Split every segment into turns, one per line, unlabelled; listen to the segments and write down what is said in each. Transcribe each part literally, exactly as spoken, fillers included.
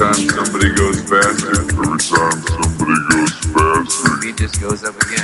time somebody goes faster, every time somebody goes faster,
the beat just goes up again.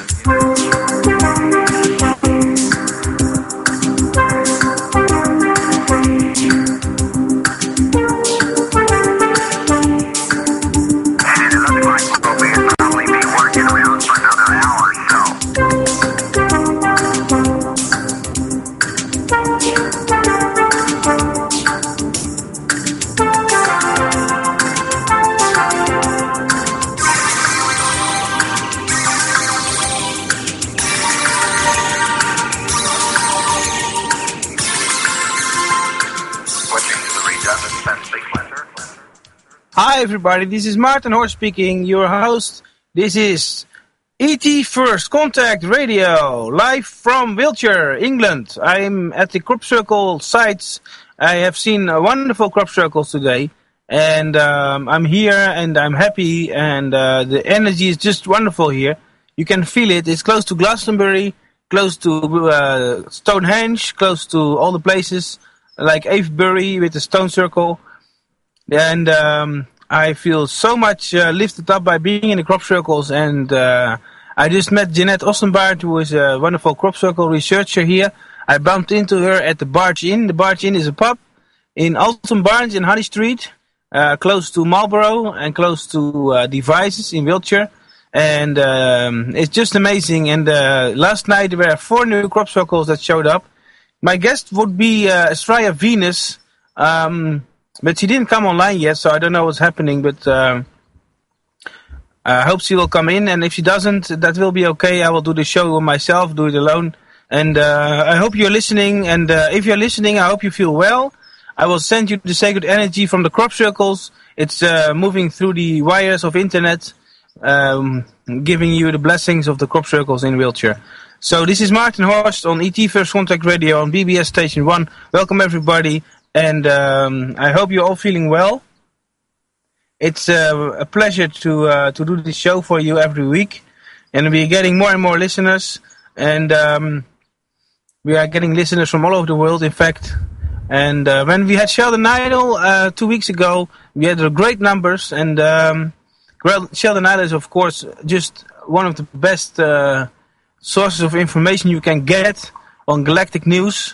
Hi everybody, this is Martin Horst speaking, your host. This is E T First Contact Radio, live from Wiltshire, England. I'm at the crop circle sites. I have seen uh, wonderful crop circles today, and um, I'm here and I'm happy, and uh, the energy is just wonderful here. You can feel it. It's close to Glastonbury, close to uh, Stonehenge, close to all the places like Avebury with the stone circle. And um, I feel so much uh, lifted up by being in the crop circles. And uh, I just met Jeanette Ossenbaard, who is a wonderful crop circle researcher here. I bumped into her at the Barge Inn. The Barge Inn is a pub in Alton Barnes in Honey Street, uh, close to Marlborough and close to uh, Devizes in Wiltshire. And um, it's just amazing. And uh, last night there were four new crop circles that showed up. My guest would be uh, Estrella Venus. Um... But she didn't come online yet, so I don't know what's happening, but uh, I hope she will come in, and if she doesn't, that will be okay. I will do the show myself, do it alone, and uh, I hope you're listening, and uh, if you're listening, I hope you feel well. I will send you the sacred energy from the crop circles. It's uh, moving through the wires of internet, um, giving you the blessings of the crop circles in Wiltshire. So this is Martin Horst on E T First Contact Radio on B B S Station one. Welcome everybody. And um, I hope you're all feeling well. It's uh, a pleasure to uh, to do this show for you every week. And we're getting more and more listeners. And um, we are getting listeners from all over the world, in fact. And uh, when we had Sheldon Idle uh, two weeks ago, we had uh, great numbers. And um, Sheldon Idle is, of course, just one of the best uh, sources of information you can get on galactic news.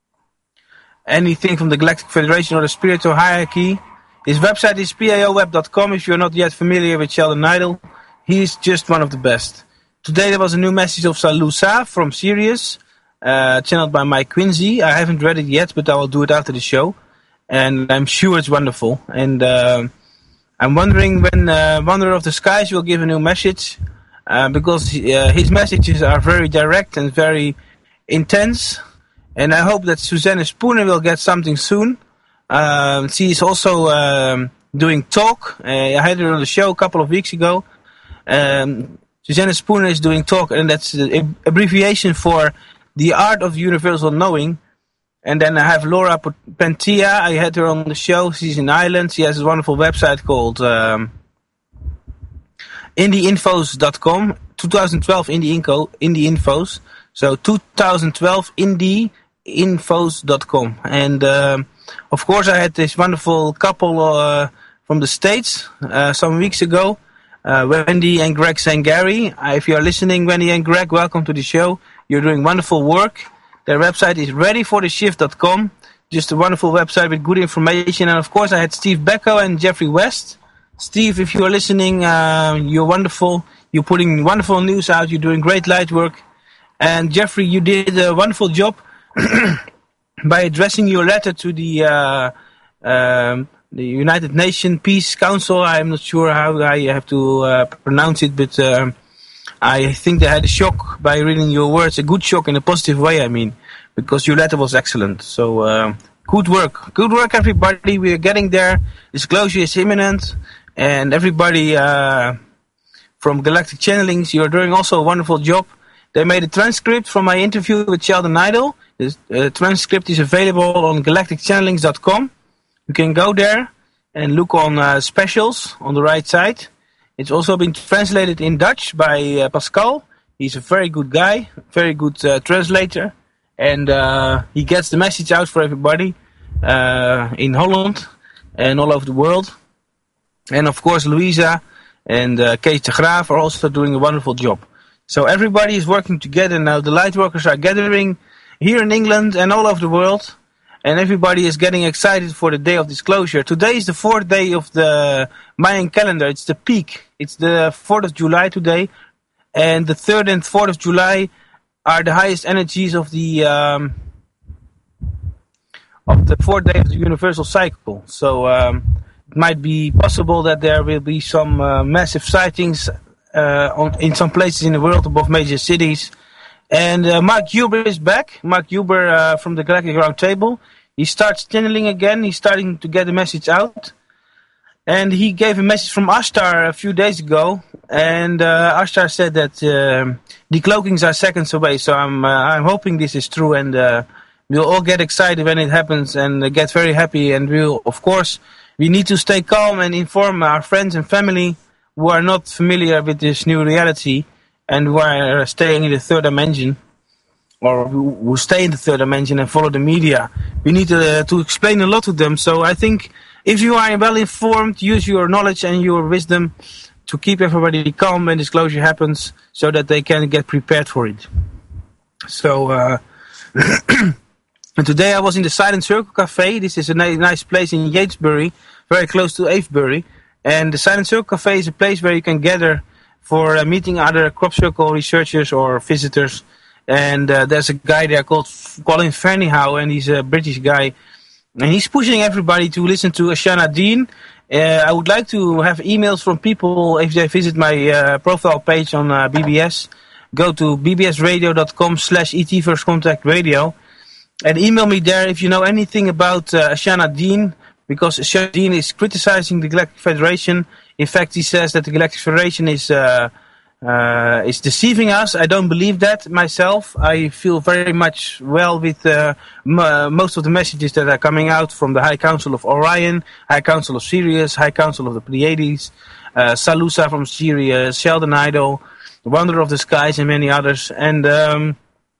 Anything from the Galactic Federation or the spiritual hierarchy. His website is P A O web dot com if you're not yet familiar with Sheldon Idle. He's just one of the best. Today there was a new message of Salusa from Sirius, uh, channeled by Mike Quincy. I haven't read it yet, but I will do it after the show. And I'm sure it's wonderful. And uh, I'm wondering when uh, Wanderer of the Skies will give a new message. Uh, because uh, his messages are very direct and very intense. And I hope that Susanne Spooner will get something soon. Um, she is also um, doing talk. Uh, I had her on the show a couple of weeks ago. Um, Susanne Spooner is doing talk, and that's the abbreviation for the art of universal knowing. And then I have Laura Pentia. I had her on the show. She's in Ireland. She has a wonderful website called um, indie infos dot com. twenty twelve Indie Info, Indie Infos. So twenty twelve Indie infos dot com. And um, of course I had this wonderful couple uh, from the States uh, some weeks ago, uh, Wendy and Greg Saint Gary. Uh, if you are listening, Wendy and Greg, welcome to the show. You're doing wonderful work. Their website is ready for the shift dot com. Just a wonderful website with good information. And of course I had Steve Becko and Jeffrey West. Steve, if you are listening, uh, you're wonderful. You're putting wonderful news out. You're doing great light work. And Jeffrey, you did a wonderful job by addressing your letter to the uh, um, the United Nations Peace Council. I'm not sure how I have to uh, pronounce it, but uh, I think they had a shock by reading your words. A good shock in a positive way, I mean, because your letter was excellent. So uh, good work. Good work, everybody. We are getting there. Disclosure is imminent. And everybody uh, from Galactic Channelings, you're doing also a wonderful job. They made a transcript from my interview with Sheldon Idle. The uh, transcript is available on galactic channelings dot com. You can go there and look on uh, specials on the right side. It's also been translated in Dutch by uh, Pascal. He's a very good guy, very good uh, translator. And uh, he gets the message out for everybody uh, in Holland and all over the world. And of course, Louisa and uh, Kees de Graaf are also doing a wonderful job. So everybody is working together now. The light workers are gathering here in England and all over the world. And everybody is getting excited for the day of disclosure. Today is the fourth day of the Mayan calendar. It's the peak. It's the fourth of July today. And the third and fourth of July are the highest energies of the um, of the fourth day of the universal cycle. So um, it might be possible that there will be some uh, massive sightings uh, on, in some places in the world above major cities. And uh, Mark Huber is back. Mark Huber uh, from the Galactic Roundtable. He starts channeling again. He's starting to get the message out. And he gave a message from Ashtar a few days ago. And uh, Ashtar said that uh, decloakings are seconds away. So I'm uh, I'm hoping this is true. And uh, we'll all get excited when it happens and uh, get very happy. And we'll, of course, we need to stay calm and inform our friends and family who are not familiar with this new reality and who are staying in the third dimension, or who stay in the third dimension and follow the media. We need to, uh, to explain a lot to them. So I think if you are well informed, use your knowledge and your wisdom to keep everybody calm when disclosure happens so that they can get prepared for it. So uh, and today I was in the Silent Circle Cafe. This is a ni- nice place in Yatesbury, very close to Avebury. And the Silent Circle Cafe is a place where you can gather for uh, meeting other crop circle researchers or visitors. And uh, there's a guy there called Colin Fernyhough, and he's a British guy. And he's pushing everybody to listen to Ashana Dean. Uh, I would like to have emails from people if they visit my uh, profile page on uh, B B S. Go to bbsradio.com slash ET First Contact Radio and email me there if you know anything about uh, Ashana Dean, because Ashana Dean is criticizing the Galactic Federation. In fact, he says that the Galactic Federation is uh, uh, is deceiving us. I don't believe that myself. I feel very much well with uh, m- most of the messages that are coming out from the High Council of Orion, High Council of Sirius, High Council of the Pleiades, uh, Salusa from Sirius, Sheldon Idol, the Wanderer of the Skies, and many others. And um,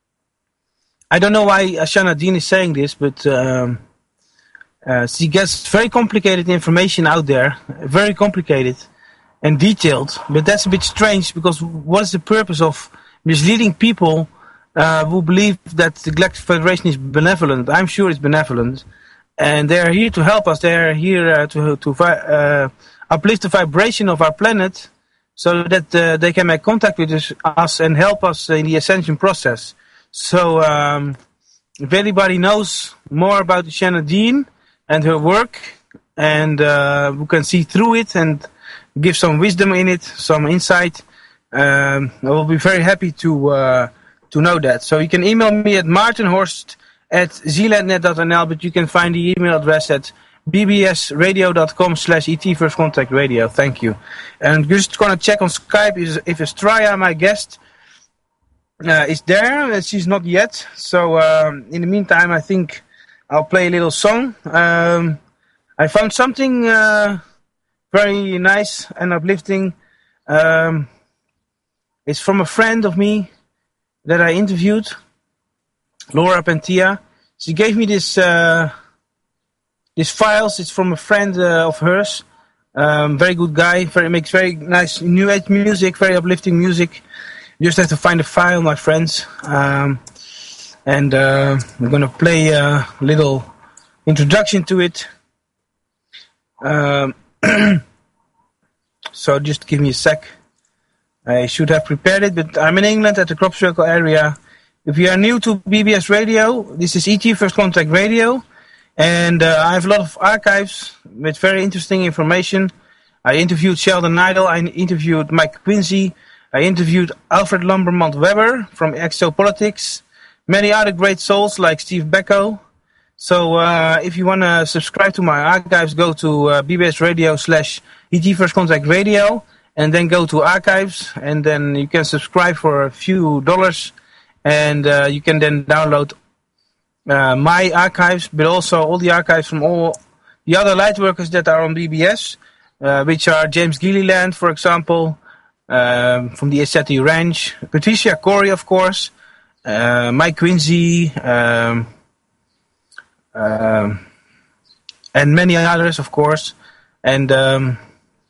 I don't know why Ashana Dean is saying this, but um, uh, she gets very complicated information out there, very complicated and detailed, but that's a bit strange, because what is the purpose of misleading people uh, who believe that the Galactic Federation is benevolent? I'm sure it's benevolent, and they're here to help us. They're here uh, to to uh, uplift the vibration of our planet so that uh, they can make contact with us, us and help us in the ascension process. So um, if anybody knows more about Ashana Dean and her work, and uh, who can see through it and give some wisdom in it, some insight, um, I will be very happy to uh, to know that. So you can email me at martinhorst at zealandnet dot n l, but you can find the email address at bbsradio.com slash ET First Contact Radio. Thank you. And just going to check on Skype is if Estraya, my guest, uh, is there. She's not yet. So um, in the meantime, I think I'll play a little song. Um, I found something Uh, very nice and uplifting. Um, it's from a friend of me that I interviewed, Laura Pentia. She gave me this uh, these files. It's from a friend uh, of hers. Um, very good guy. Very makes very nice new age music, very uplifting music. You just have to find the file, my friends. Um, and uh, we're gonna play a little introduction to it. Um, So just give me a sec. I should have prepared it, but I'm in England at the Crop Circle area. If you are new to B B S Radio, this is E T First Contact Radio, and uh, I have a lot of archives with very interesting information. I interviewed Sheldon Idol, I interviewed Mike Quincy, I interviewed Alfred Lumbermont Weber from Exopolitics, many other great souls like Steve Becko. So uh, if you want to subscribe to my archives, go to uh, bbsradio slash ET First Contact Radio, and then go to archives, and then you can subscribe for a few dollars, and uh, you can then download uh, my archives, but also all the archives from all the other lightworkers that are on B B S, uh, which are James Gilliland, for example, um, from the Asceti Ranch, Patricia Corey, of course, uh, Mike Quincy, um, Um, and many others, of course. And um,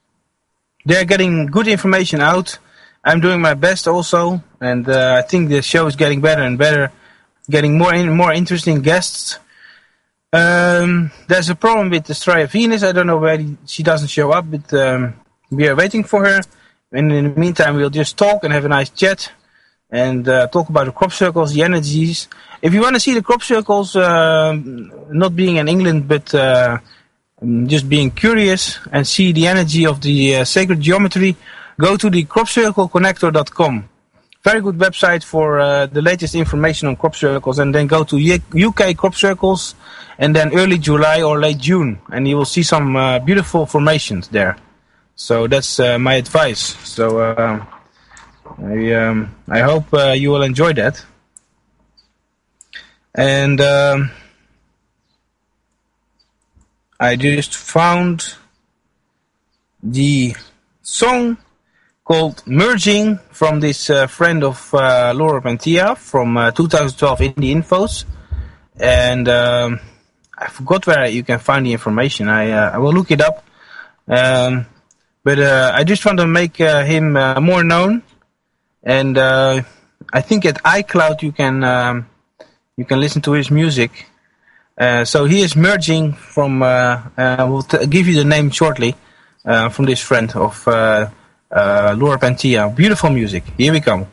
they're getting good information out. I'm doing my best also, and uh, I think the show is getting better and better, getting more in, more interesting guests. Um, there's a problem with Astraea Venus. I don't know why she doesn't show up, but um, we are waiting for her. And in the meantime, we'll just talk and have a nice chat and uh, talk about the crop circles, the energies. If you want to see the crop circles, uh, not being in England, but uh, just being curious and see the energy of the uh, sacred geometry, go to the crop circle connector dot com. Very good website for uh, the latest information on crop circles, and then go to U K crop circles, and then early July or late June, and you will see some uh, beautiful formations there. So that's uh, my advice. So uh, I, um, I hope uh, you will enjoy that. And um, I just found the song called Merging from this uh, friend of uh, Laura Pantia from uh, two thousand twelve Indie Infos. And um, I forgot where you can find the information. I uh, I will look it up. Um, but uh, I just want to make uh, him uh, more known. And uh, I think at iCloud you can um, you can listen to his music. Uh, so he is Merging from. Uh, uh, we'll t- give you the name shortly uh, from this friend of. Uh, Uh, Laura Pantia. Beautiful music. Here we come.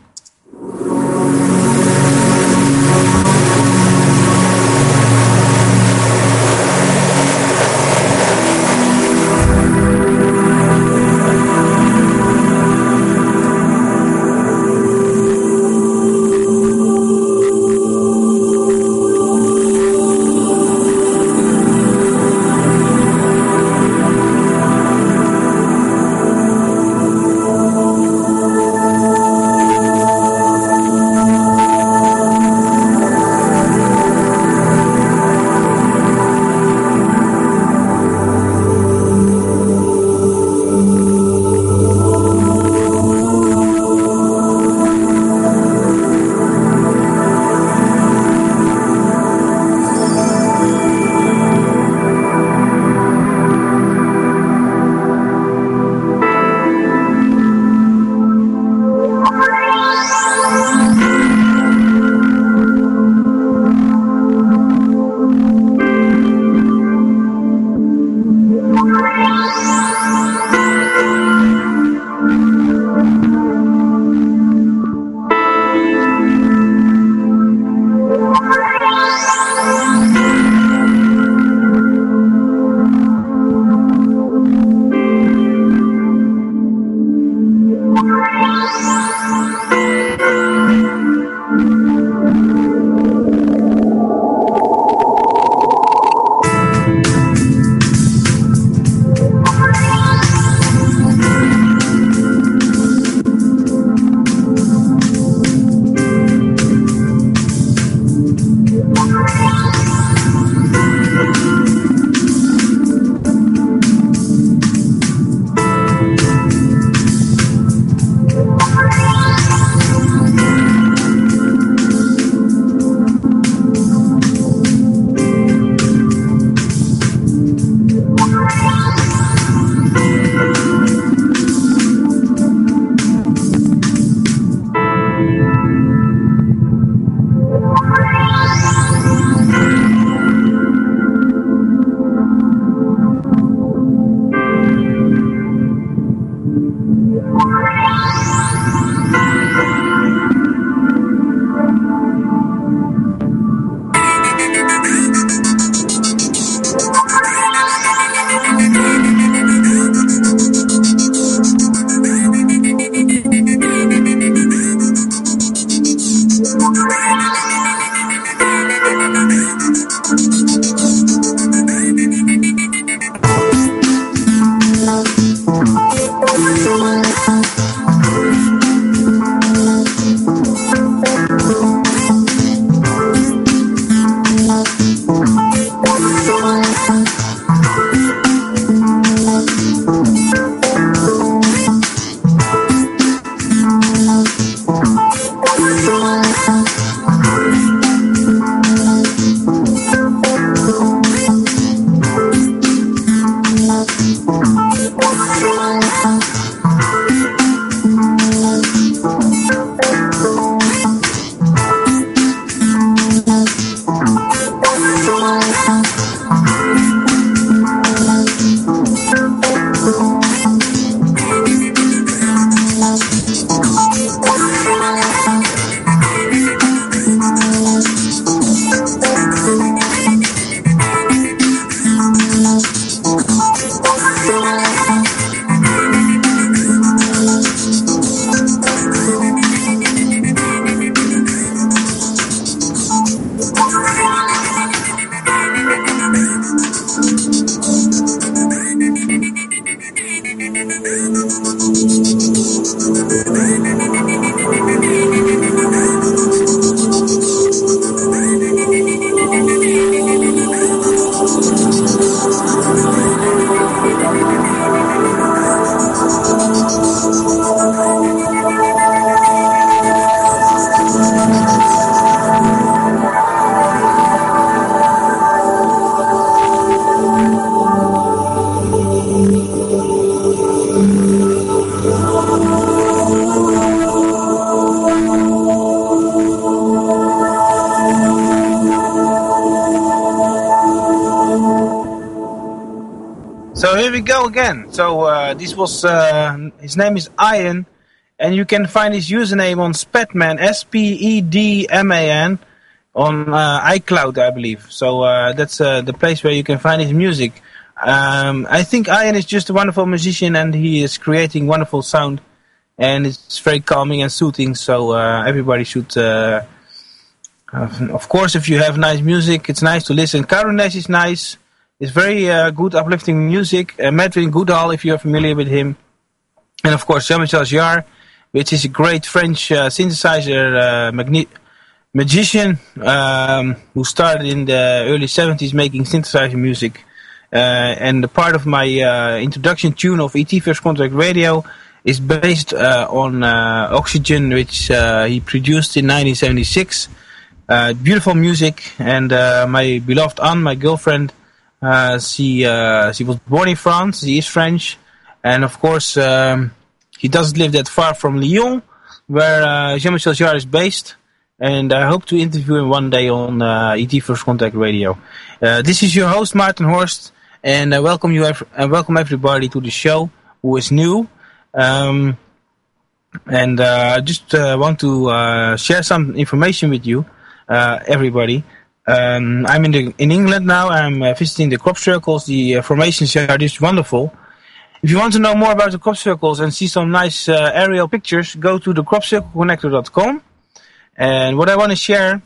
So here we go again. So uh, this was, uh, his name is Ian, and you can find his username on Spedman, S P E D M A N, on uh, iCloud, I believe. So uh, that's uh, the place where you can find his music. Um, I think Ian is just a wonderful musician, and he is creating wonderful sound, and it's very calming and soothing, so uh, everybody should... Uh, uh, of course, if you have nice music, it's nice to listen. Carones is nice. It's very uh, good, uplifting music. Uh, Medwin Goodall, if you're familiar with him. And of course, Jean-Michel Jarre, which is a great French uh, synthesizer uh, magni- magician um, who started in the early seventies making synthesizer music. Uh, and the part of my uh, introduction tune of E T First Contact Radio is based uh, on uh, Oxygen, which uh, he produced in nineteen seventy-six. Uh, beautiful music, and uh, my beloved Anne, my girlfriend, Uh, she uh, she was born in France. She is French, and of course um, he doesn't live that far from Lyon, where uh, Jean-Michel Jarre is based. And I hope to interview him one day on uh, E T First Contact Radio. Uh, this is your host Martin Horst, and I welcome you ev- and welcome everybody to the show who is new. Um, and uh, I just uh, want to uh, share some information with you, uh, everybody. Um, I'm in the in England now. I'm uh, visiting the crop circles. The uh, formations are just wonderful. If you want to know more about the crop circles and see some nice uh, aerial pictures, go to the crop circle connector dot com. And what I want to share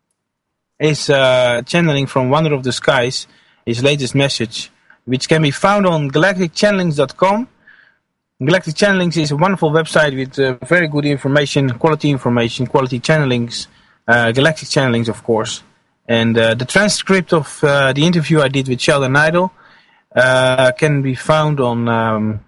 is uh, channeling from Wonder of the Skies, his latest message, which can be found on galactic channelings dot com. Galactic Channelings is a wonderful website with uh, very good information, quality information, quality channelings, uh, Galactic Channelings, of course. And uh, the transcript of uh, the interview I did with Sheldon Idle uh, can be found on um,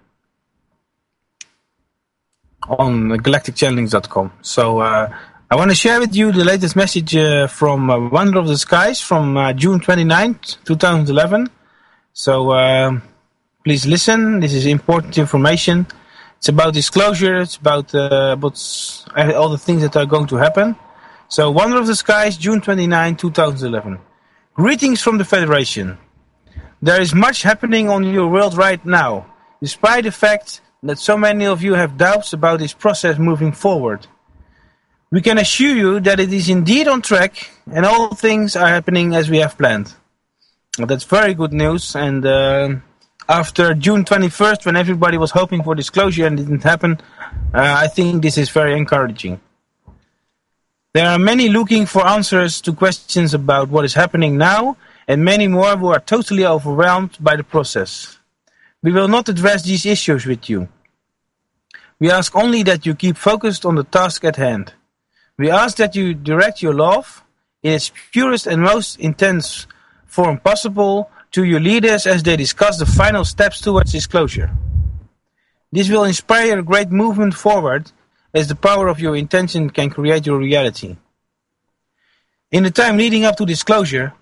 on galactic channelings dot com. So uh, I want to share with you the latest message uh, from uh, Wonder of the Skies from uh, June twenty-ninth, twenty eleven. So uh, please listen. This is important information. It's about disclosure. It's about, uh, about all the things that are going to happen. So, Wonder of the Skies, June twenty-ninth, twenty eleven. Greetings from the Federation. There is much happening on your world right now, despite the fact that so many of you have doubts about this process moving forward. We can assure you that it is indeed on track, and all things are happening as we have planned. Well, that's very good news, and uh, after June twenty-first, when everybody was hoping for disclosure and it didn't happen, uh, I think this is very encouraging. There are many looking for answers to questions about what is happening now, and many more who are totally overwhelmed by the process. We will not address these issues with you. We ask only that you keep focused on the task at hand. We ask that you direct your love, in its purest and most intense form possible, to your leaders as they discuss the final steps towards disclosure. This will inspire a great movement forward, as the power of your intention can create your reality. In the time leading up to disclosure,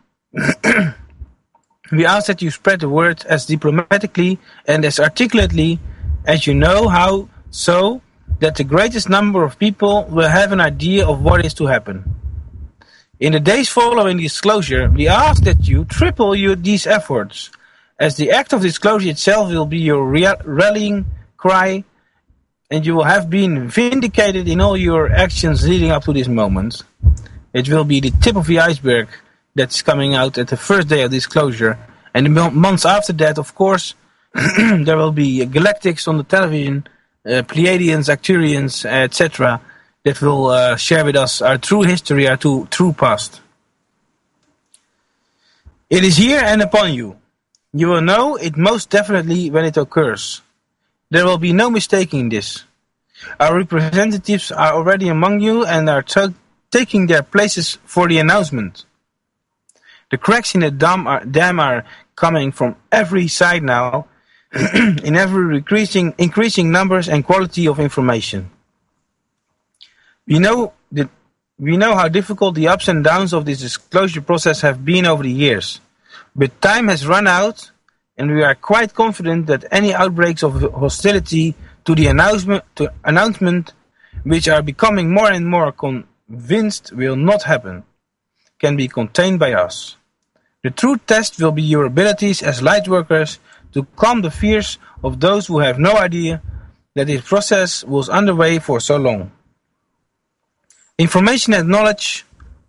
we ask that you spread the word as diplomatically and as articulately as you know how, so that the greatest number of people will have an idea of what is to happen. In the days following disclosure, we ask that you triple your, these efforts, as the act of disclosure itself will be your rea- rallying cry, and you will have been vindicated in all your actions leading up to this moment. It will be the tip of the iceberg that's coming out at the first day of disclosure. And the months after that, of course, there will be galactics on the television, uh, Pleiadians, Arcturians, et cetera, that will uh, share with us our true history, our true, true past. It is here and upon you. You will know it most definitely when it occurs. There will be no mistaking this. Our representatives are already among you and are t- taking their places for the announcement. The cracks in the dam are, dam are coming from every side now, in every increasing, increasing numbers and quality of information. We know that we know how difficult the ups and downs of this disclosure process have been over the years, but time has run out. And we are quite confident that any outbreaks of hostility to the announcement, to announcement, which are becoming more and more convinced will not happen, can be contained by us. The true test will be your abilities as light workers to to calm the fears of those who have no idea that this process was underway for so long. Information and knowledge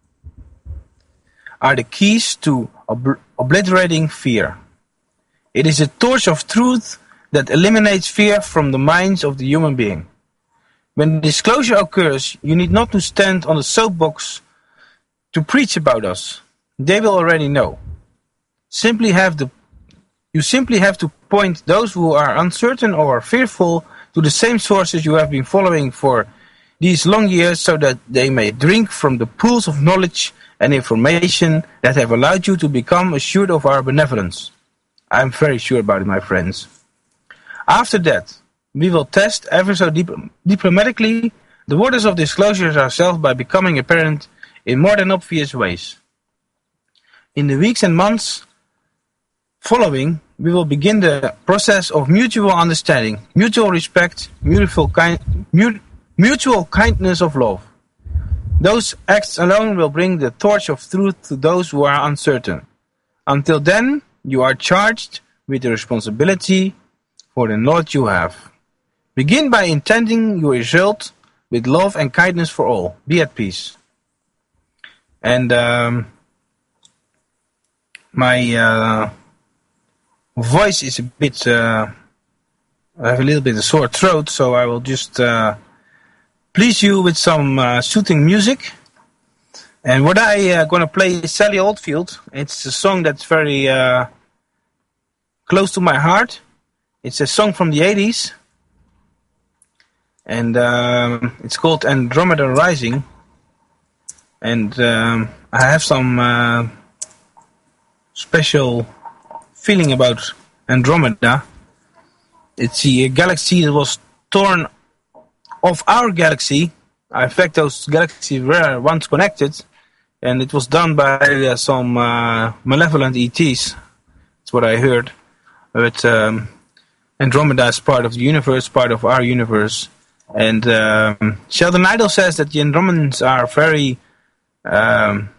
are the keys to ob- obliterating fear. It is a torch of truth that eliminates fear from the minds of the human being. When disclosure occurs, you need not to stand on the soapbox to preach about us. They will already know. Simply have the, you simply have to point those who are uncertain or fearful to the same sources you have been following for these long years, so that they may drink from the pools of knowledge and information that have allowed you to become assured of our benevolence. I am very sure about it, my friends. After that, we will test ever so dip- diplomatically the waters of disclosures ourselves by becoming apparent in more than obvious ways. In the weeks and months following, we will begin the process of mutual understanding, mutual respect, mutual, kind, mut, mutual kindness of love. Those acts alone will bring the torch of truth to those who are uncertain. Until then, you are charged with the responsibility for the knowledge you have. Begin by intending your result with love and kindness for all. Be at peace. And um, my uh, voice is a bit, uh, I have a little bit of sore throat, so I will just uh, please you with some uh, soothing music. And what I uh, going to play is Sally Oldfield. It's a song that's very uh, close to my heart. It's a song from the eighties. And um, it's called Andromeda Rising. And um, I have some uh, special feeling about Andromeda. It's a galaxy that was torn off our galaxy. In fact, those galaxies were once connected, and it was done by uh, some uh, malevolent E Ts. That's what I heard. But um, Andromeda is part of the universe, part of our universe. And um, Sheldon Idle says that the Andromedans are very... Um,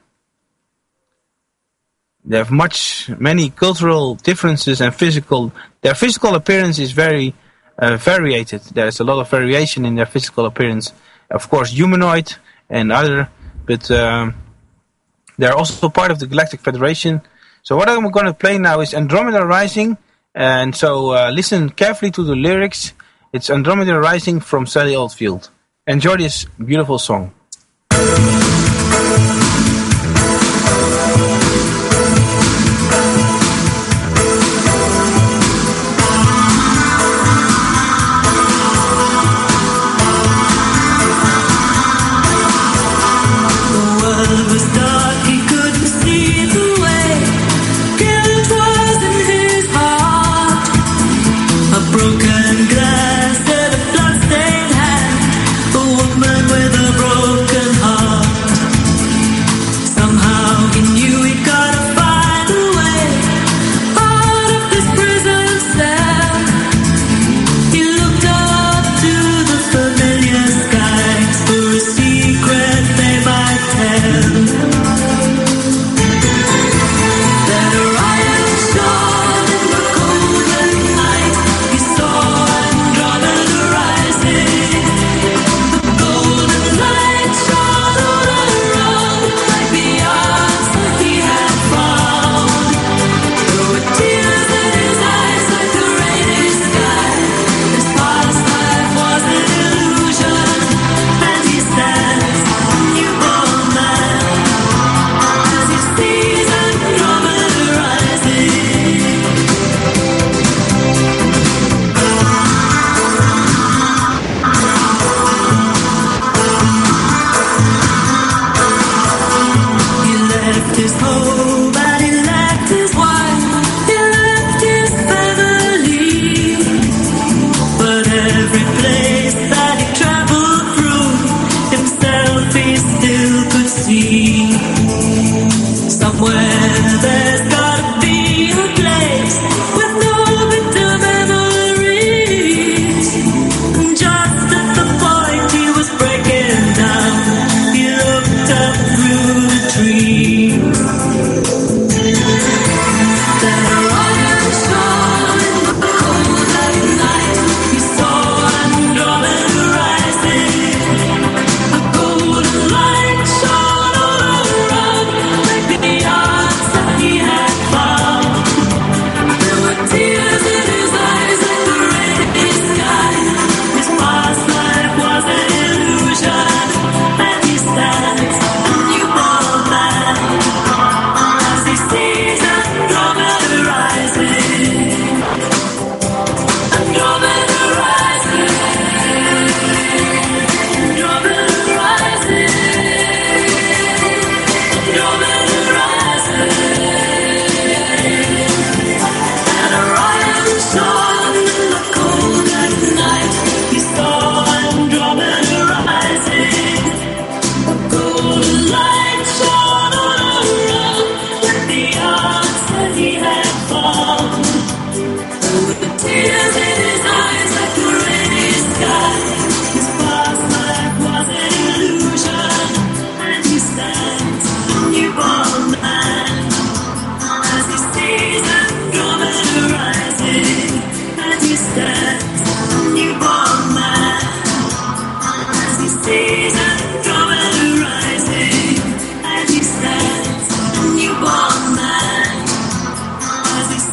they have much, many cultural differences and physical... Their physical appearance is very uh, variated. There's a lot of variation in their physical appearance. Of course, humanoid and other, but um, they're also part of the Galactic Federation. So what I'm going to play now is Andromeda Rising, and so uh, listen carefully to the lyrics. It's Andromeda Rising from Sally Oldfield. Enjoy this beautiful song.
Glass and a bloodstained hand, a woman with a broken heart.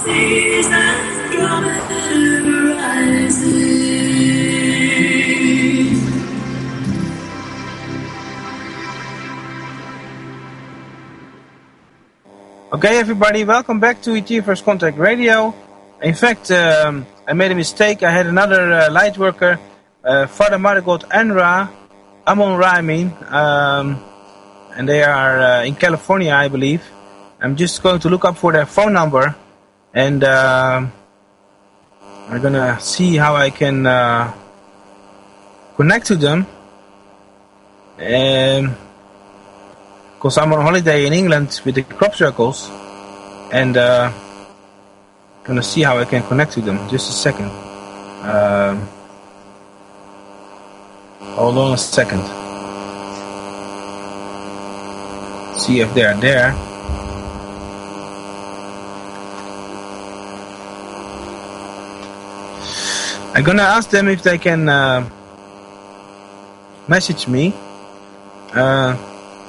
seas Andromeda rises.
Okay, everybody, welcome back to E T First Contact Radio. In fact, um, I made a mistake. I had another uh, light worker, uh, Father Mother God Enra, Amon Ramin, um, and they are uh, in California, I believe. I'm just going to look up for their phone number, and uh, I'm gonna see how I can uh, connect to them. Um, because I'm on holiday in England with the crop circles, and uh, gonna see how I can connect to them. Just a second. Um, hold on a second. See if they're there. I'm gonna ask them if they can uh, message me. Uh,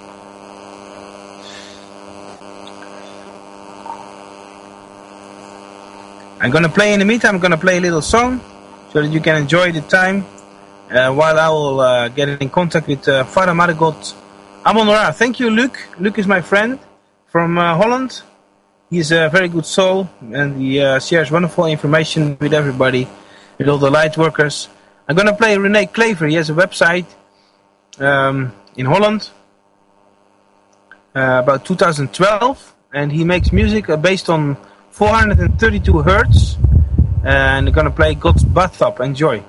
I'm gonna play in the meantime. I'm gonna play a little song so that you can enjoy the time uh, while I will uh, get in contact with uh, Father Mother God Amon Ra. Thank you, Luc. Luc is my friend from uh, Holland. He's a very good soul, and he uh, shares wonderful information with everybody, with all the light workers. I'm gonna play Rene Klaver. He has a website um, in Holland uh, about two thousand twelve, and he makes music uh, based on four hundred thirty-two hertz, and I'm gonna play God's Bathtub. Enjoy.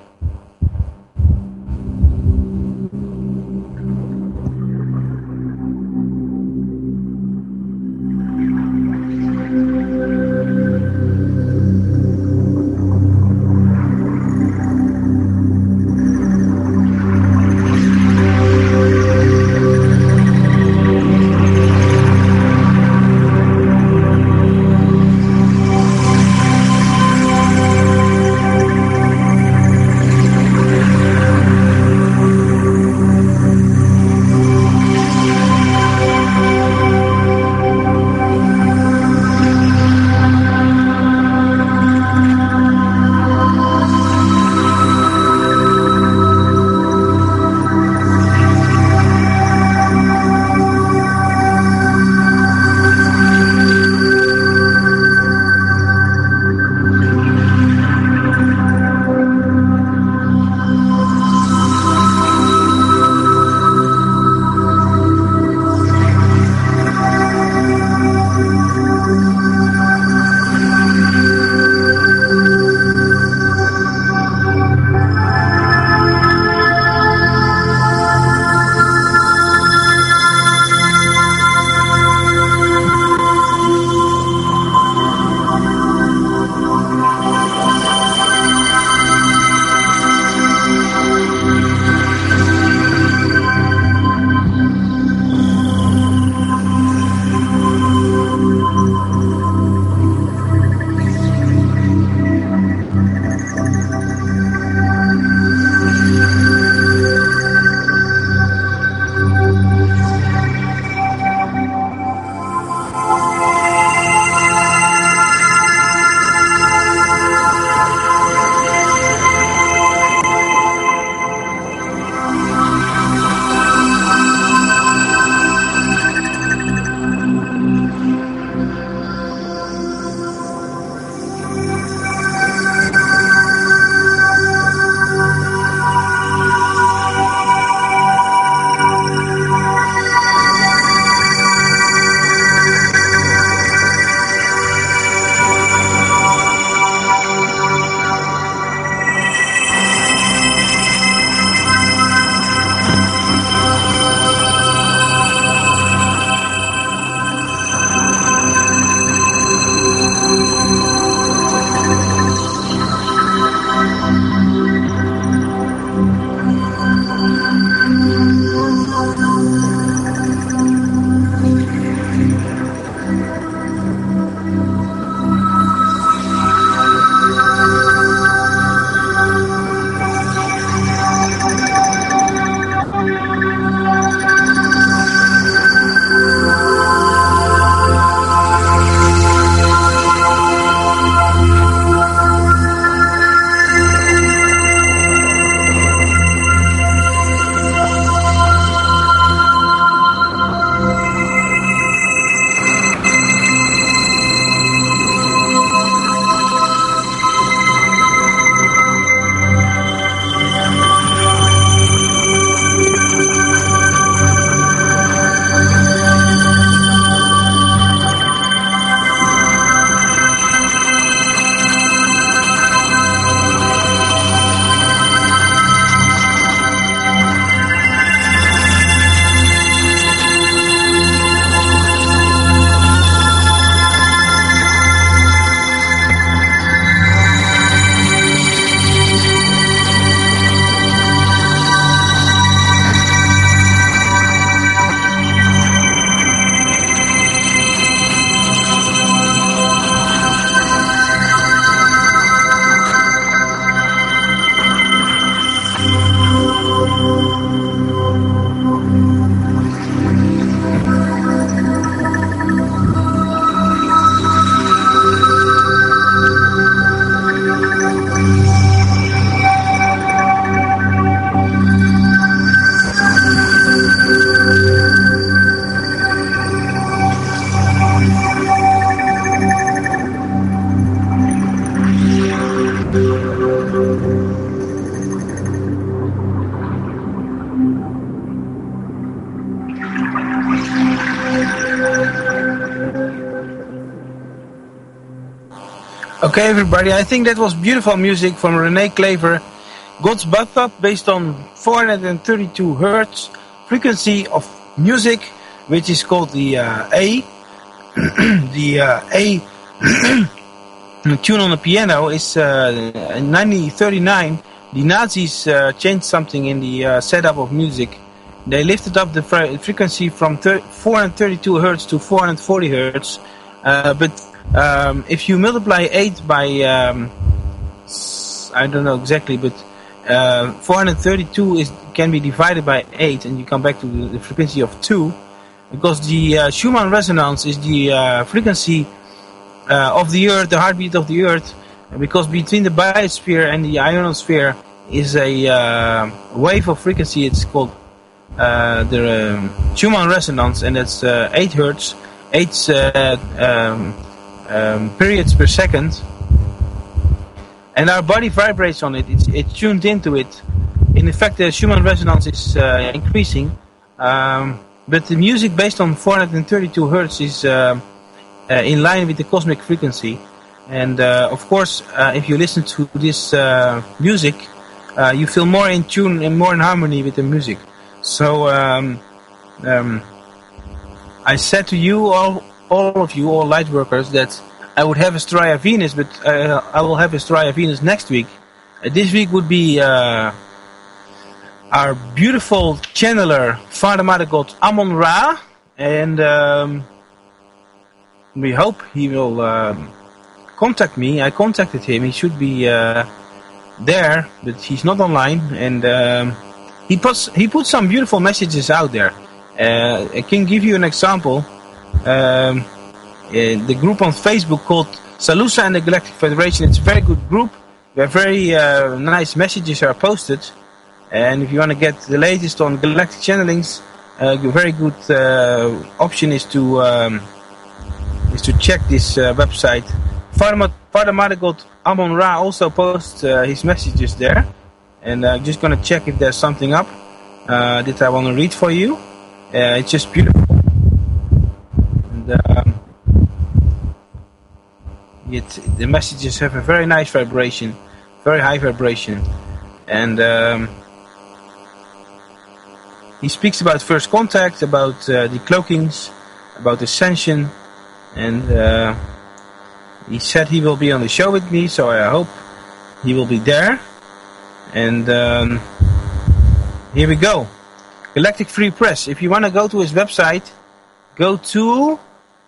Okay, everybody, I think that was beautiful music from René Claver. God's Bathtub, based on four hundred thirty-two hertz frequency of music, which is called the uh, A. the uh, A tune on the piano is uh, in nineteen thirty-nine. The Nazis uh, changed something in the uh, setup of music. They lifted up the fre- frequency from thir- four hundred thirty-two hertz to four hundred forty hertz. Uh, but um, if you multiply eight by, um, I don't know exactly, but uh, four hundred thirty-two is can be divided by eight, and you come back to the, the frequency of two, because the uh, Schumann resonance is the uh, frequency uh, of the Earth, the heartbeat of the Earth. Because between the biosphere and the ionosphere is a uh, wave of frequency. It's called uh, the um, Schumann resonance, and that's uh, eight hertz, eight uh, um, um, periods per second. And our body vibrates on it. It's, it's tuned into it. In fact, the Schumann resonance is uh, increasing, um, but the music based on four hundred thirty-two hertz is uh, uh, in line with the cosmic frequency. And uh, of course, uh, if you listen to this uh, music, uh, you feel more in tune and more in harmony with the music. So um, um, I said to you, all, all of you, all light workers, that I would have Astraea Venus, but uh, I will have Astraea Venus next week. Uh, this week would be uh, our beautiful channeler, Father Mother God Amon Ra, and um, we hope he will um, contact me. I contacted him. He should be uh, there, but he's not online. And um, he puts he put some beautiful messages out there. Uh, I can give you an example. Um, uh, the group on Facebook called Salusa and the Galactic Federation. It's a very good group where very uh, nice messages are posted. And if you want to get the latest on galactic channelings, uh, a very good uh, option is to um, is to check this uh, website. Father, Father Mother God Amon Ra also posts uh, his messages there, and I'm uh, just gonna check if there's something up uh, that I want to read for you. Uh, it's just beautiful, and um, it, the messages have a very nice vibration, very high vibration, and um, he speaks about first contact, about uh, the cloakings, about ascension, and uh, he said he will be on the show with me, so I hope he will be there. And um, here we go. Galactic Free Press. If you want to go to his website, go to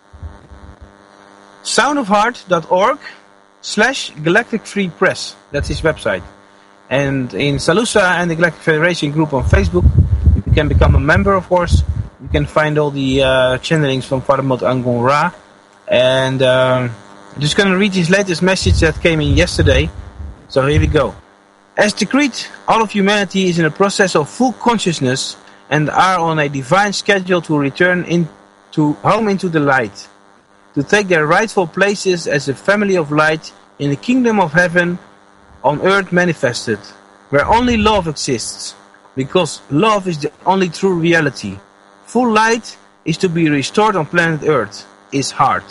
soundofheart.org slash Galactic Free Press. That's his website. And in Salusa and the Galactic Federation group on Facebook, you can become a member, of course. You can find all the uh, channelings from Father Mother Amon Ra. And um, I'm just going to read his latest message that came in yesterday. So here we go. As decreed, all of humanity is in a process of full consciousness and are on a divine schedule to return into home into the light, to take their rightful places as a family of light in the kingdom of heaven on earth manifested, where only love exists, because love is the only true reality. Full light is to be restored on planet Earth, is hard.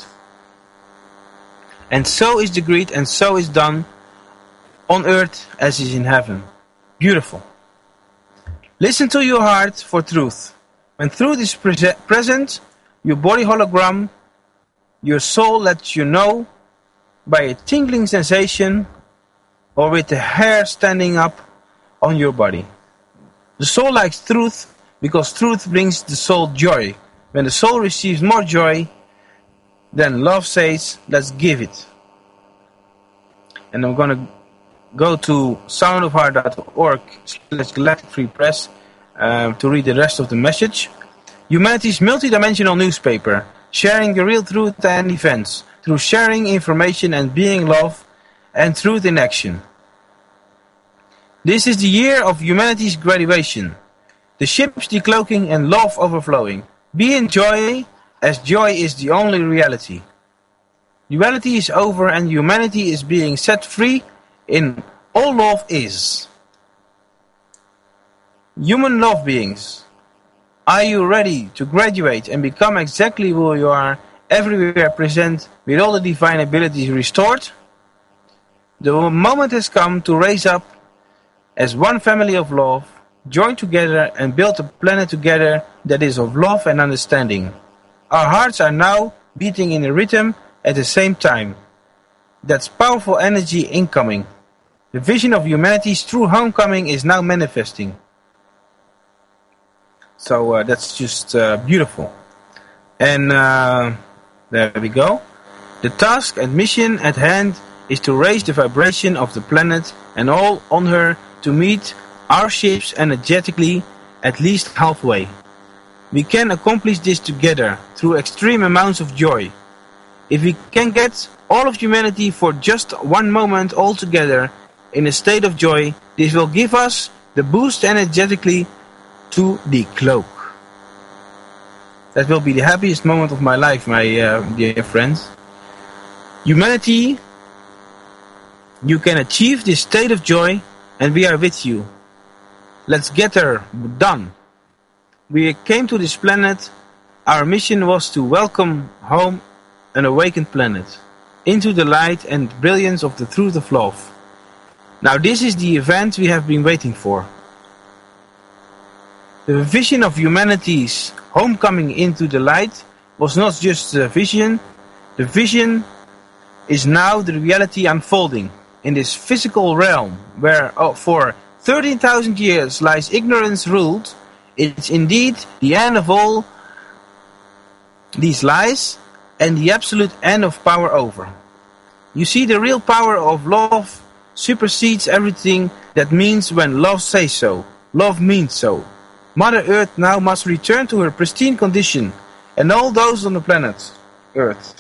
And so is decreed, and so is done on earth as is in heaven. Beautiful. Listen to your heart for truth. When truth is pre- present, your body hologram, your soul lets you know by a tingling sensation or with the hair standing up on your body. The soul likes truth because truth brings the soul joy. When the soul receives more joy, then love says, let's give it. And I'm going to go to soundofheart.org slash galactic free press uh, to read the rest of the message. Humanity's multidimensional newspaper, sharing the real truth and events, through sharing information and being love and truth in action. This is the year of humanity's graduation, the ship's decloaking and love overflowing. Be in joy, as joy is the only reality. Duality is over and humanity is being set free in all love is. Human love beings, are you ready to graduate and become exactly who you are, everywhere present with all the divine abilities restored? The moment has come to raise up as one family of love, join together and build a planet together that is of love and understanding. Our hearts are now beating in a rhythm at the same time. That's powerful energy incoming. The vision of humanity's true homecoming is now manifesting. So uh, that's just uh, beautiful. And uh, there we go. The task and mission at hand is to raise the vibration of the planet and all on her to meet our ships energetically at least halfway. We can accomplish this together through extreme amounts of joy. If we can get all of humanity for just one moment all together in a state of joy, this will give us the boost energetically to the cloak. That will be the happiest moment of my life, my uh, dear friends. Humanity, you can achieve this state of joy, and we are with you. Let's get her done. We came to this planet. Our mission was to welcome home an awakened planet into the light and brilliance of the truth of love. Now this is the event we have been waiting for. The vision of humanity's homecoming into the light was not just a vision. The vision is now the reality unfolding in this physical realm where oh, for thirteen thousand years lies ignorance ruled. It's indeed the end of all these lies and the absolute end of power over. You see, the real power of love supersedes everything. That means when love says so, love means so. Mother Earth now must return to her pristine condition, and all those on the planet Earth.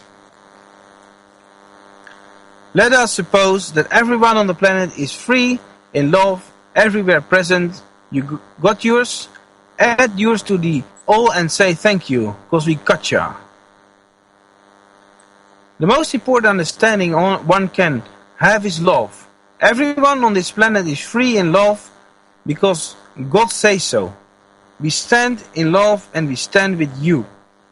Let us suppose that everyone on the planet is free in love, everywhere present. You got yours? Add yours to the all and say thank you, because we got ya. The most important understanding one can have is love. Everyone on this planet is free in love because God says so. We stand in love and we stand with you.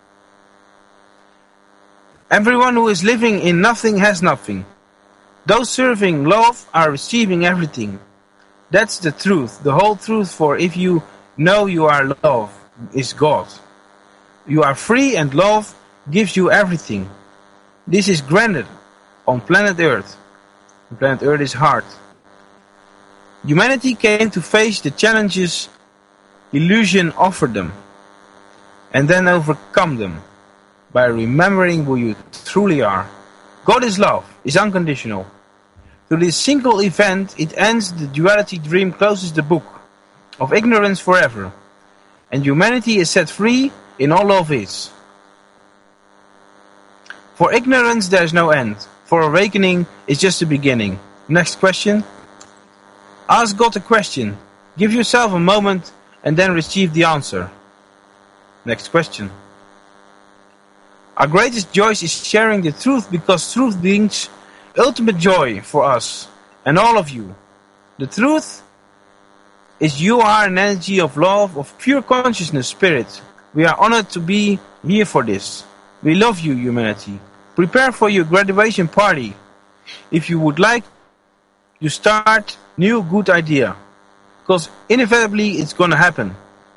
Everyone who is living in nothing has nothing. Those serving love are receiving everything. That's the truth, the whole truth. For if you know you are love, is God. You are free and love gives you everything. This is granted on planet Earth. Planet Earth is hard. Humanity came to face the challenges illusion offered them, and then overcome them by remembering who you truly are. God is love, is unconditional. Through this single event, it ends the duality dream, closes the book of ignorance forever, and humanity is set free in all of it. For ignorance there is no end. For awakening is just the beginning. Next question. Ask God a question. Give yourself a moment and then receive the answer. Next question. Our greatest joy is sharing the truth, because truth brings ultimate joy for us and all of you. The truth is you are an energy of love, of pure consciousness, spirit. We are honored to be here for this. We love you, humanity. Prepare for your graduation party. If you would like to start new good idea, because inevitably it's going to happen.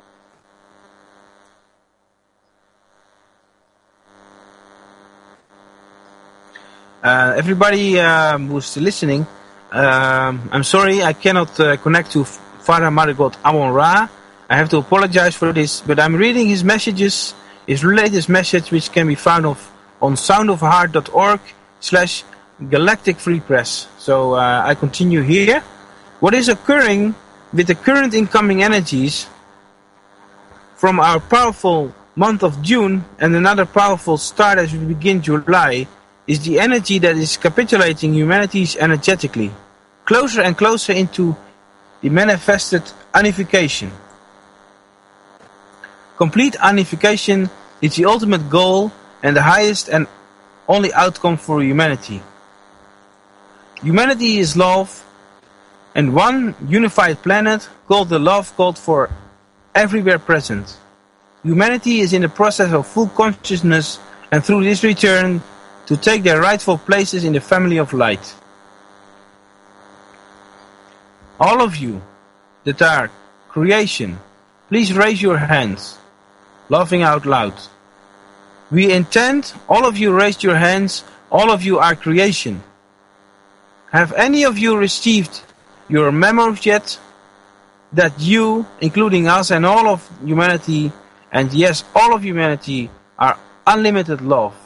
Uh, everybody um, who's listening, um, I'm sorry I cannot uh, connect to Father Mother God Amon-Ra. I have to apologize for this, but I'm reading his messages, his latest message, which can be found of, on soundofheart.org slash galactic free press. So uh, I continue here. What is occurring with the current incoming energies from our powerful month of June and another powerful start as we begin July is the energy that is capitulating humanity's energetically, closer and closer into the manifested unification. Complete unification is the ultimate goal and the highest and only outcome for humanity. Humanity is love, and one unified planet called the love called for everywhere present. Humanity is in the process of full consciousness, and through this return to take their rightful places in the family of light. All of you that are creation, please raise your hands, laughing out loud. We intend all of you raised your hands, all of you are creation. Have any of you received your memos yet? That you, including us and all of humanity, and yes, all of humanity, are unlimited love.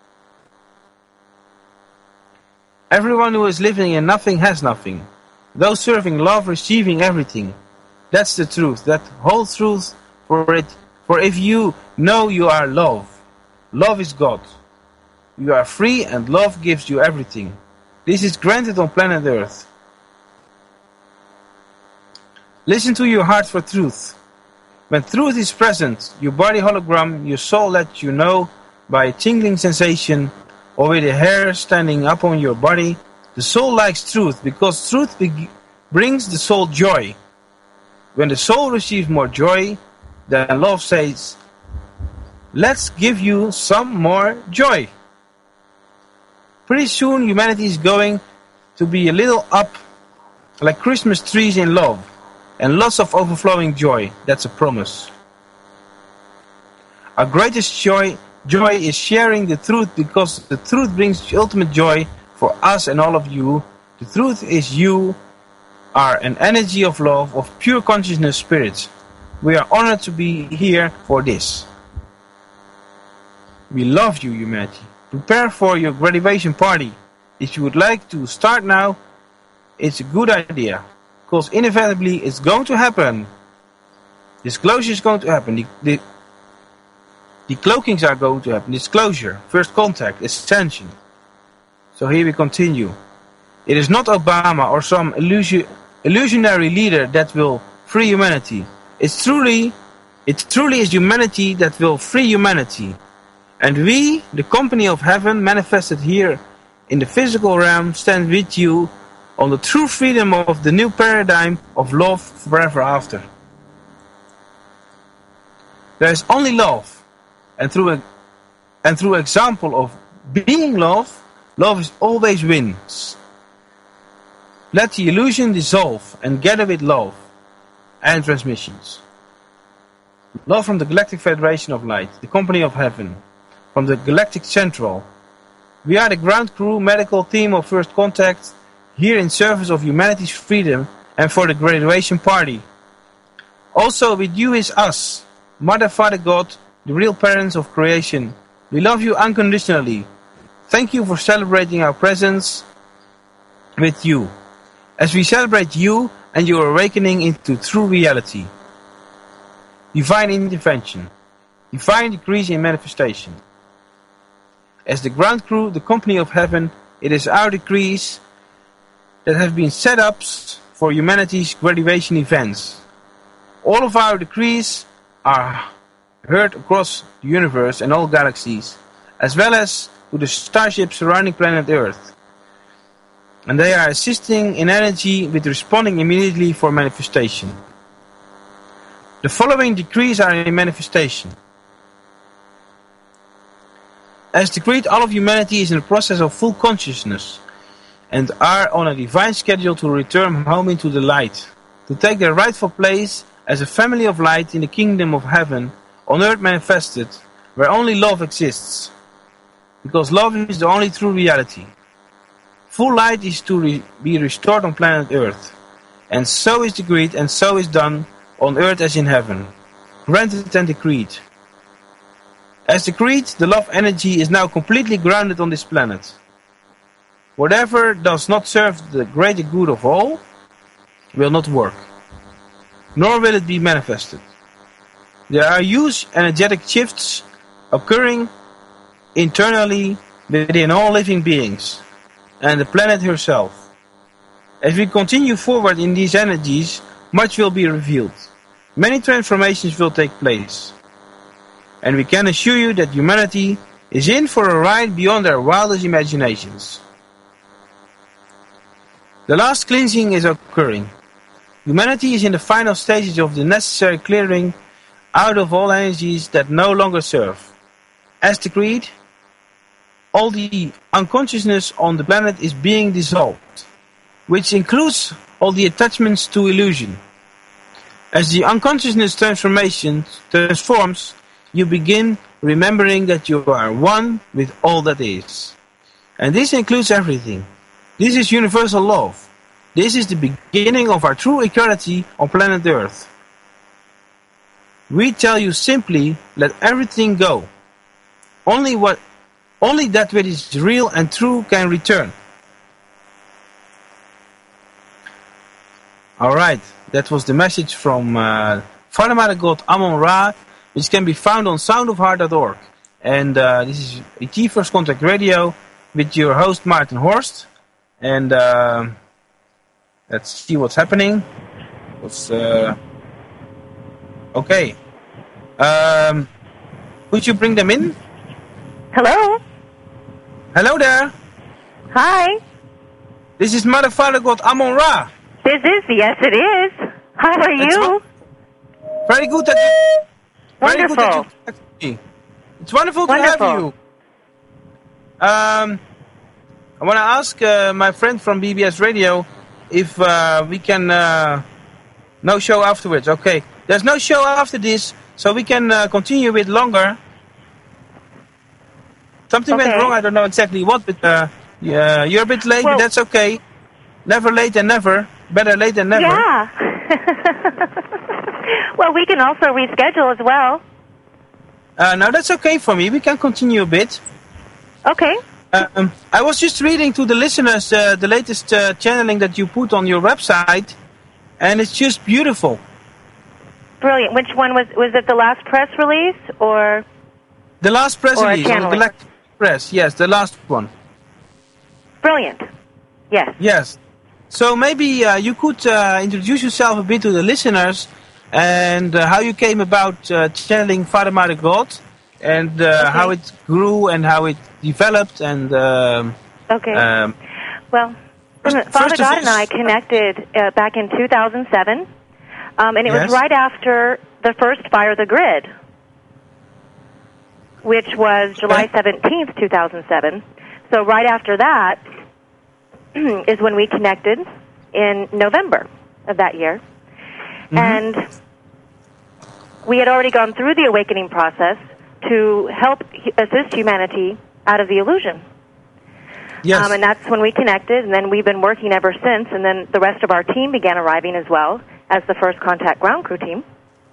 Everyone who is living in nothing has nothing. Those serving love, receiving everything. That's the truth, that whole truth for it. For if you know you are love, love is God. You are free and love gives you everything. This is granted on planet Earth. Listen to your heart for truth. When truth is present, your body hologram, your soul lets you know by a tingling sensation or with the hair standing up on your body. The soul likes truth because truth be- brings the soul joy. When the soul receives more joy, then love says, let's give you some more joy. Pretty soon humanity is going to be a little up like Christmas trees in love. And lots of overflowing joy. That's a promise. Our greatest joy, joy is sharing the truth because the truth brings ultimate joy for us and all of you. The truth is you are an energy of love, of pure consciousness spirit. We are honored to be here for this. We love you, humanity. Prepare for your graduation party. If you would like to start now, it's a good idea. Because inevitably it's going to happen. Disclosure is going to happen. The, the, the cloakings are going to happen. Disclosure, first contact, ascension. So here we continue. It is not Obama or some illusion, illusionary leader that will free humanity. It's truly, it truly is humanity that will free humanity. And we, the company of heaven, manifested here in the physical realm, stand with you on the true freedom of the new paradigm of love forever after. There is only love, and through a, and through example of being love, love is always wins. Let the illusion dissolve and gather with love and transmissions. Love from the Galactic Federation of Light, the company of heaven, from the Galactic Central. We are the ground crew medical team of First Contact, here in service of humanity's freedom and for the graduation party. Also with you is us, Mother, Father, God, the real parents of creation. We love you unconditionally. Thank you for celebrating our presence with you, as we celebrate you and your awakening into true reality. Divine intervention, divine decrees in manifestation. As the ground crew, the company of heaven, it is our decrees that have been set up for humanity's graduation events. All of our decrees are heard across the universe and all galaxies, as well as to the starships surrounding planet Earth. And they are assisting in energy with responding immediately for manifestation. The following decrees are in manifestation. As decreed, all of humanity is in the process of full consciousness and are on a divine schedule to return home into the light, to take their rightful place as a family of light in the kingdom of heaven, on earth manifested, where only love exists. Because love is the only true reality. Full light is to re- be restored on planet Earth, and so is decreed and so is done on earth as in heaven. Granted and decreed. As decreed, the love energy is now completely grounded on this planet. Whatever does not serve the greater good of all will not work, nor will it be manifested. There are huge energetic shifts occurring internally within all living beings and the planet herself. As we continue forward in these energies, much will be revealed. Many transformations will take place. And we can assure you that humanity is in for a ride beyond our wildest imaginations. The last cleansing is occurring. Humanity is in the final stages of the necessary clearing out of all energies that no longer serve. As decreed, all the unconsciousness on the planet is being dissolved, which includes all the attachments to illusion. As the unconsciousness transformation transforms, you begin remembering that you are one with all that is. And this includes everything. This is universal love. This is the beginning of our true equality on planet Earth. We tell you simply, let everything go. Only what, only that which is real and true can return. Alright, that was the message from uh, Father Mother God Amon-Ra, which can be found on sound of heart dot org. And uh, this is E T First Contact Radio with your host Martin Horst. And uh, let's see what's happening. What's, uh, okay. Um, could you bring them in?
Hello?
Hello there.
Hi.
This is Mother Father God Amon-Ra.
This is, yes it is. How are
It's
you?
wo- very good that you... Very
Wonderful.
good that you contacted me. It's wonderful to
Wonderful.
have you. Um, I want to ask uh, my friend from B B S Radio if uh, we can... Uh, no show afterwards. Okay. There's no show after this, so we can uh, continue with longer. Something
Okay.
went wrong. I don't know exactly what, but uh, yeah, you're a bit late,
Well-
but that's okay. Never late than never. Better late than never.
Yeah. Well, we can also reschedule as well.
Uh, no, that's okay for me. We can continue a bit.
Okay.
Um, I was just reading to the listeners uh, the latest uh, channeling that you put on your website, and it's just beautiful.
Brilliant. Which one was, was it the last press release or?
The last press
Or a
release on the
channeling.
Galactic Press. Yes, the last one.
Brilliant. Yes.
Yes. So maybe uh, you could uh, introduce yourself a bit to the listeners and uh, how you came about uh, channeling Father Mother God and uh,
Okay.
how it grew and how it developed and um,
Okay.
um,
Well,
First-
Father
first of
God
all-
and I connected uh, back in two thousand seven, um, and it
Yes.
was right after the first Fire the Grid, which was July seventeenth, two thousand seven. So right after that is when we connected in November of that year. And we had already gone through the awakening process to help hu- assist humanity out of the illusion.
yes.
Um, and that's when we connected, and then we've been working ever since, and then the rest of our team began arriving as well as the first contact ground crew team.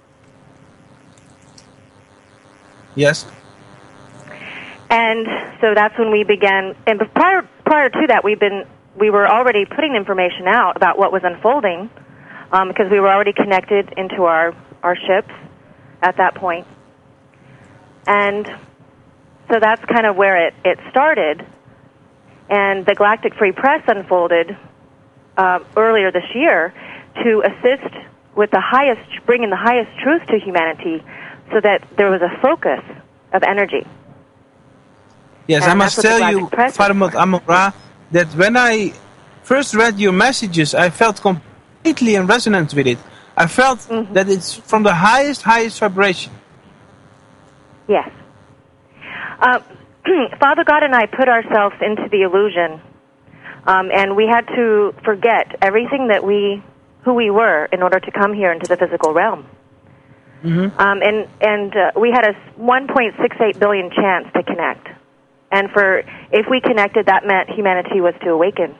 yes.
And so that's when we began, and bef- prior prior to that, we've been we were already putting information out about what was unfolding, um, because we were already connected into our, our ships at that point. And so that's kind of where it, it started. And the Galactic Free Press unfolded uh, earlier this year to assist with the highest, bringing the highest truth to humanity so that there was a focus of energy.
Yes,
And
I must
that's what the
tell you,
Galactic Press is
Father
for.
Amon-Ra, that when I first read your messages, I felt completely in resonance with it. I felt
Mhm.
that it's from the highest, highest vibration.
Yes. Uh, Father God and I put ourselves into the illusion, um, and we had to forget everything that we, who we were, in order to come here into the physical realm.
Mm-hmm.
Um, and and uh, we had a one point six eight billion chance to connect, and for if we connected, that meant humanity was to awaken.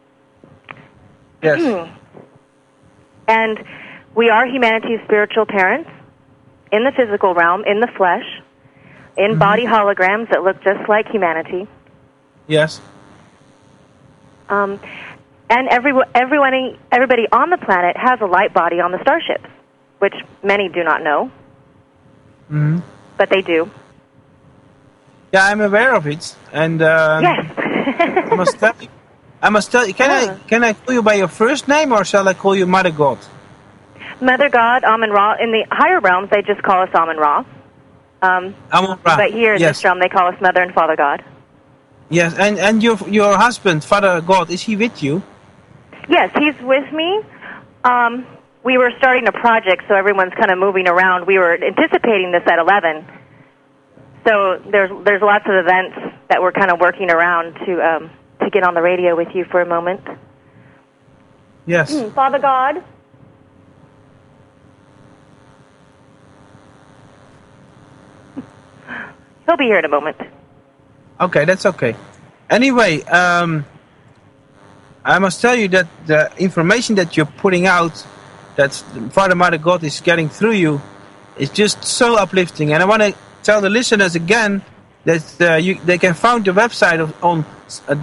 Yes.
And we are humanity's spiritual parents in the physical realm, in the flesh, in body holograms that look just like humanity.
Yes.
Um, and every, everyone, everybody on the planet has a light body on the starships, which many do not know,
Mm-hmm.
but they do.
Yeah, I'm aware of it, and uh,
Yes.
I must tell you. I must tell you. Can
Yeah.
I can I call you by your first name, or shall I call you Mother God?
Mother God, Amun Ra. In the higher realms, they just call us Amun Ra. Um,
Amon-Ra.
but here in
yes.
this realm, they call us Mother and Father God.
Yes, and and your your husband, Father God, is he with you?
Yes, he's with me. Um, we were starting a project, so everyone's kind of moving around. We were anticipating this at eleven. So there's there's lots of events that we're kind of working around to um, to get on the radio with you for a moment.
Yes.
Father God. He'll be here in a moment.
Okay, that's okay. Anyway, um, I must tell you that the information that you're putting out, that Father, Mother, God is getting through you, is just so uplifting. And I want to tell the listeners again that uh, you, they can find the website of, on uh,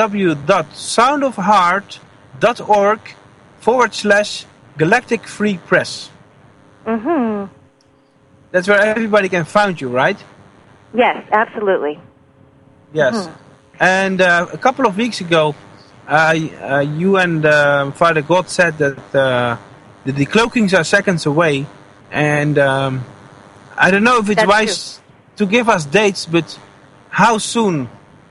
www.soundofheart.org forward slash Galactic Free Press.
Mm-hmm.
That's where everybody can find you, right?
Yes, absolutely.
Yes.
Mm-hmm.
And uh, a couple of weeks ago, uh, uh, you and uh, Father God said that uh, the decloakings are seconds away. And um, I don't know if it's
That's
wise
true.
to give us dates, but how soon?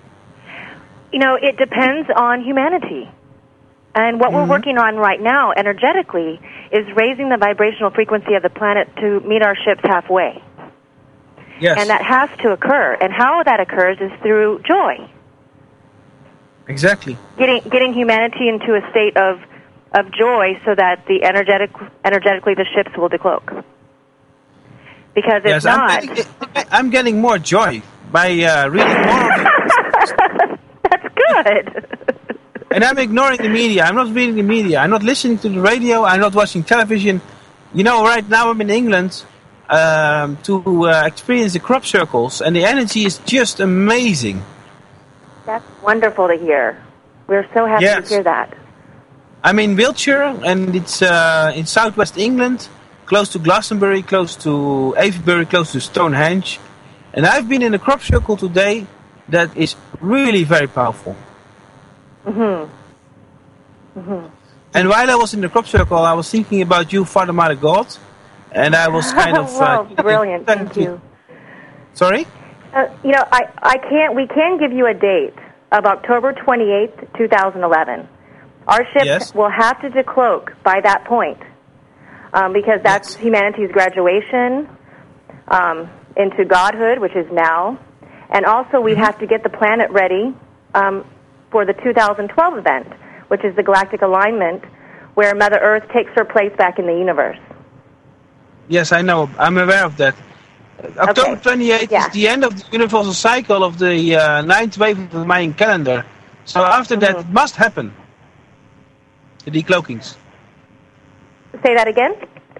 You know, it depends on humanity. And what
Mm-hmm.
we're working on right now, energetically, is raising the vibrational frequency of the planet to meet our ships halfway.
Yes.
And that has to occur. And how that occurs is through joy.
Exactly.
Getting getting humanity into a state of of joy so that the energetic energetically the ships will decloak. Because if
Yes,
not...
I'm getting, I'm getting more joy by uh, reading more of it.
That's good.
And I'm ignoring the media. I'm not reading the media. I'm not listening to the radio. I'm not watching television. You know, right now I'm in England um, to uh, experience the crop circles, and the energy is just amazing.
That's wonderful to hear. We're so happy
Yes.
to hear that.
I'm in Wiltshire, and it's uh, in southwest England, close to Glastonbury, close to Avebury, close to Stonehenge. And I've been in a crop circle today that is really very powerful.
Mm-hmm. Mm-hmm.
And while I was in the crop circle, I was thinking about you, Father, Mother, God. And I was kind of...
wow,
uh,
brilliant. Thank you.
Sorry?
Uh, you know, I, I can't, we can give you a date of October twenty-eighth, twenty eleven. Our ships
Yes.
will have to decloak by that point um, because that's
Yes.
humanity's graduation um, into godhood, which is now. And also we
Mm-hmm.
have to get the planet ready um, for the two thousand twelve event, which is the galactic alignment, where Mother Earth takes her place back in the universe.
Yes, I know. I'm aware of that. October
Okay.
twenty-eighth
Yeah.
is the end of the universal cycle of the uh, ninth wave of the Mayan calendar. So after that,
Mm-hmm.
it must happen. The decloakings.
Say that again?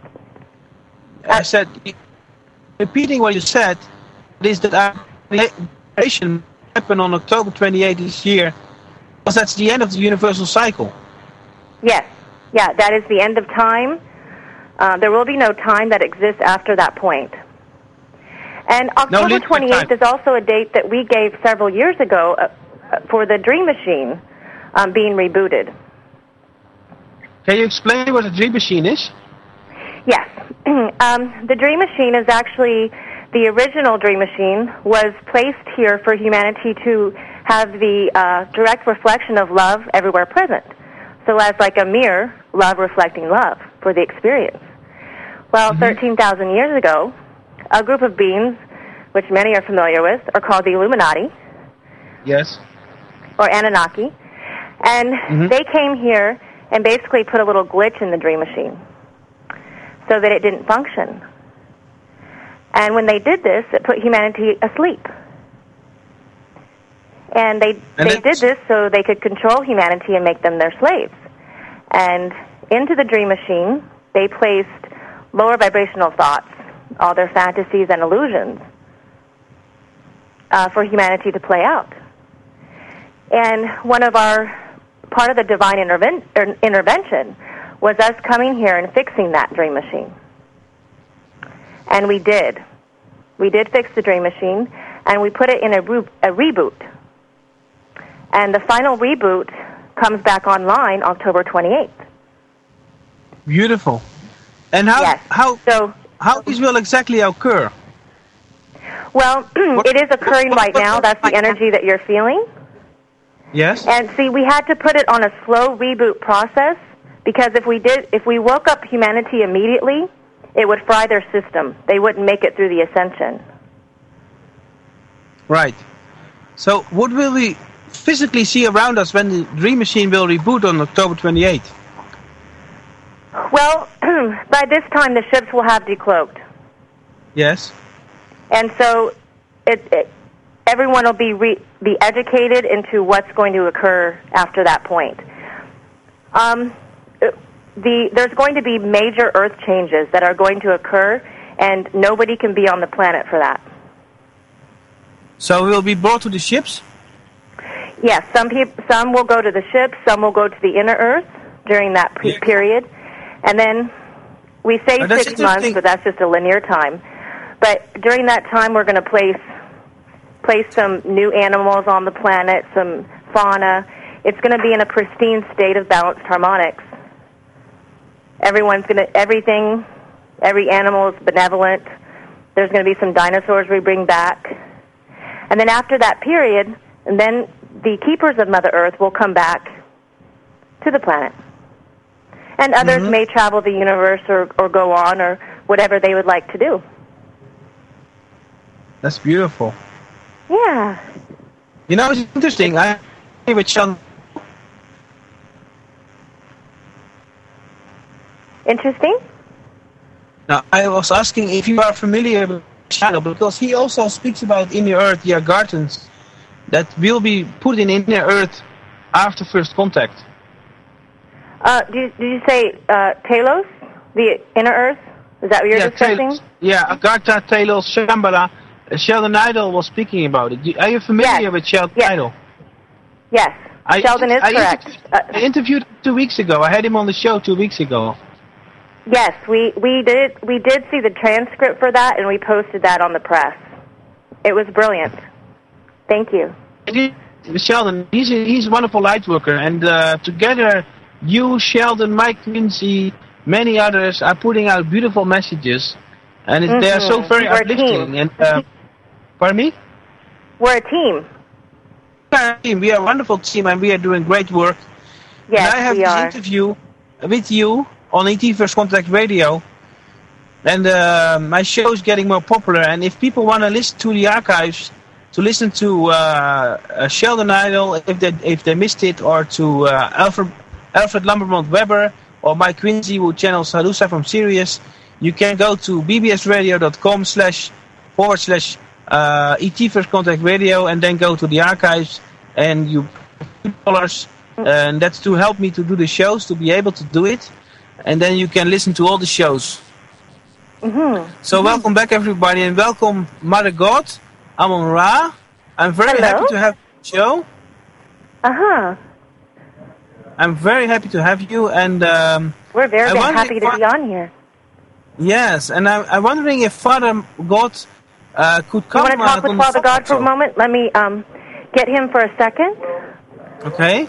I said, repeating what you said, is that our creation happen on October twenty-eighth this year, because that's the end of the universal cycle.
Yes. Yeah, that is the end of time. Uh, there will be no time that exists after that point. And October
linear
twenty-eighth
time.
is also a date that we gave several years ago uh, uh, for the Dream Machine um, being rebooted.
Can you explain what a dream machine is?
Yes. um, the Dream Machine is actually, the original Dream Machine was placed here for humanity to have the uh, direct reflection of love everywhere present. So as like a mirror, love reflecting love for the experience. Well,
Mm-hmm.
thirteen thousand years ago, a group of beings, which many are familiar with, are called the Illuminati,
Yes.
or Anunnaki, and
Mm-hmm.
they came here and basically put a little glitch in the Dream Machine so that it didn't function. And when they did this, it put humanity asleep. And they
And
they did
that's-
this so they could control humanity and make them their slaves. And into the Dream Machine, they placed lower vibrational thoughts, all their fantasies and illusions, uh, for humanity to play out. And one of our, part of the divine interven- er, intervention was us coming here and fixing that Dream Machine. And we did. We did fix the Dream Machine, and we put it in a, re- a reboot. And the final reboot comes back online October twenty-eighth.
Beautiful. And how
Yes.
how
So,
how this will exactly occur?
well, it is occurring right now. That's the energy that you're feeling.
Yes.
And see, we had to put it on a slow reboot process because if we did, if we woke up humanity immediately, it would fry their system. They wouldn't make it through the ascension.
Right. So what will we physically see around us when the Dream Machine will reboot on October twenty-eighth?
Well, by this time the ships will have decloaked.
Yes.
And so it, it, everyone will be re, be educated into what's going to occur after that point. Um, the, there's going to be major Earth changes that are going to occur, and nobody can be on the planet for that.
So we'll be brought to the ships?
Yes, some peop- some will go to the ships, some will go to the inner Earth during that pre-
Yeah.
period. And then we say
Oh, that's
six months,
interesting.
but that's just a linear time. But during that time, we're going to place place some new animals on the planet, some fauna. It's going to be in a pristine state of balanced harmonics. Everyone's going to, everything, every animal is benevolent. There's going to be some dinosaurs we bring back. And then after that period, and then the keepers of Mother Earth will come back to the planet. And others
Mm-hmm.
may travel the universe or, or go on or whatever they would like to do.
That's beautiful.
Yeah.
You know, it's interesting. I with Sean.
Interesting?
Now, I was asking if you are familiar with the channel, because he also speaks about inner Earth, the gardens that will be put in inner Earth after first contact.
Uh, did, you- did you say uh, Talos, the inner Earth? Is that what you're
yeah,
discussing?
Talos, yeah, Agartha, Talos, Shambhala. Uh, Sheldon Idle was speaking about it. Are you familiar
Yes.
with Sheldon
Yes.
Idle?
Yes.
I,
Sheldon is
I
correct.
Interviewed,
Uh,
I interviewed him two weeks ago. I had him on the show two weeks ago.
yes, we, we did we did see the transcript for that, and we posted that on the press. It was brilliant. Thank you.
It is- Sheldon, he's a, he's a wonderful light worker, and uh, together, you, Sheldon, Mike Quincy, many others are putting out beautiful messages, and it, they are so
Mhm.
very
We're a
uplifting.
team.
And uh, pardon me?
We're a team.
We are a team. We are a wonderful team, and we are doing great work.
Yes,
and I have
we
this
are.
interview with you on E T First Contact Radio, and uh, my show is getting more popular. And if people want to listen to the archives, to listen to uh, uh, Sheldon Idle, if they if they missed it, or to uh, Alfred Alfred Lambermont Weber or Mike Quincy, who channels Harusa from Sirius, you can go to bbsradio.com slash forward slash uh, ET First Contact Radio, and then go to the archives, and you put dollars, and that's to help me to do the shows, to be able to do it, and then you can listen to all the shows.
Mm-hmm.
So welcome back, everybody, and welcome Mother God, Amon Ra. I'm very
Hello.
happy to have the show.
Uh-huh.
I'm very happy to have you, and um,
We're very,
I
very
wonder
happy
if
to
I-
be on here.
yes, and I'm, I'm wondering if Father God uh, could
You
come.
want to talk
uh,
with
on the
Father
phone
God for a
also.
moment? Let me um, get him for a second.
Okay.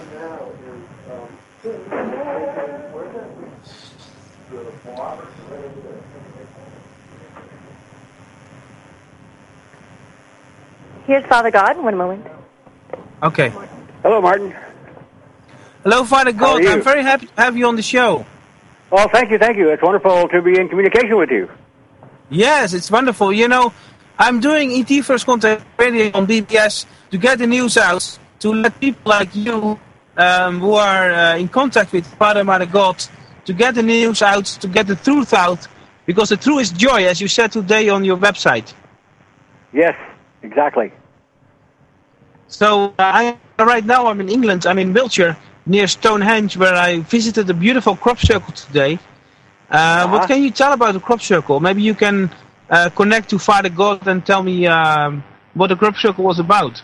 Here's Father God. One moment.
Okay.
Hello, Martin.
Hello, Father
How
God.
are you?
I'm very happy to have you on the show.
Oh, thank you, thank you. It's wonderful to be in communication with you.
Yes, it's wonderful. You know, I'm doing E T First Contact Radio on B B S to get the news out, to let people like you, um, who are uh, in contact with Father, Mother God, to get the news out, to get the truth out, because the truth is joy, as you said today on your website.
Yes, exactly.
So uh, I right now I'm in England. I'm in Wiltshire, near Stonehenge, where I visited a beautiful crop circle today. Uh,
Uh-huh.
What can you tell about the crop circle? Maybe you can uh, connect to Father God and tell me um, what the crop circle was about.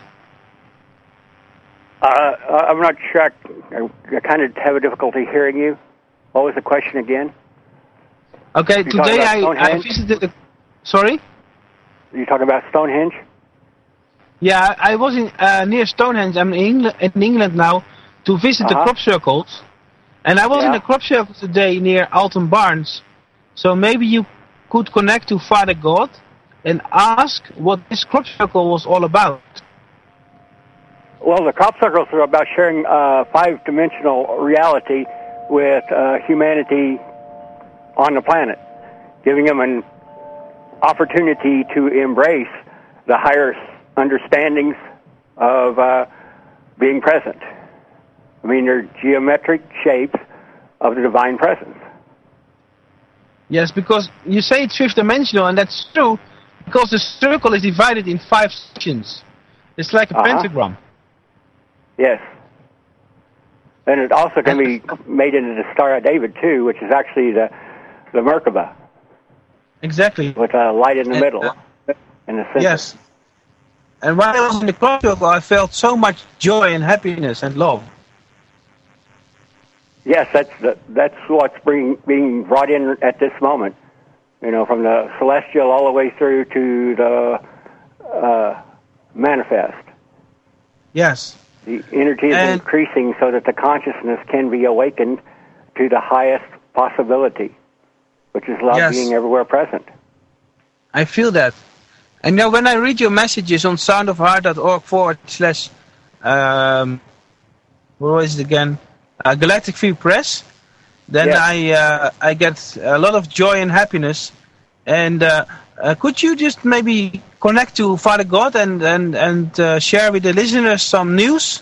Uh, I'm not sure. I, I kind of have a difficulty hearing you. What was the question again?
Okay,
You
today
talking about
I, I
Stonehenge?
visited. The, sorry.
Are you talking about Stonehenge?
Yeah, I was in uh, near Stonehenge. I'm in England, in England now to visit the
Uh-huh.
crop circles, and I was in
Yeah.
the crop circle today near Alton Barnes. So maybe you could connect to Father God and ask what this crop circle was all about.
Well, the crop circles are about sharing uh, five-dimensional reality with uh, humanity on the planet, giving them an opportunity to embrace the higher understandings of uh, being present. I mean, they're geometric shapes of the divine presence.
Yes, because you say it's fifth dimensional, and that's true, because the circle is divided in five sections. It's like a
Uh-huh.
pentagram.
Yes. And it also can be made into the Star of David, too, which is actually the, the Merkaba,
Exactly.
with a light in the
And,
middle,
uh,
in the center.
Yes. And while I was in the crop circle, I felt so much joy and happiness and love.
Yes, that's the, that's what's being being brought in at this moment. You know, from the celestial all the way through to the uh, manifest.
Yes.
The energy is
And-
increasing so that the consciousness can be awakened to the highest possibility, which is love
Yes.
being everywhere present.
I feel that. And now when I read your messages on soundofheart.org forward slash, um, what was it again? Uh, Galactic Free Press, then
Yeah.
I uh, I get a lot of joy and happiness. And uh, uh, could you just maybe connect to Father God and, and, and uh, share with the listeners some news?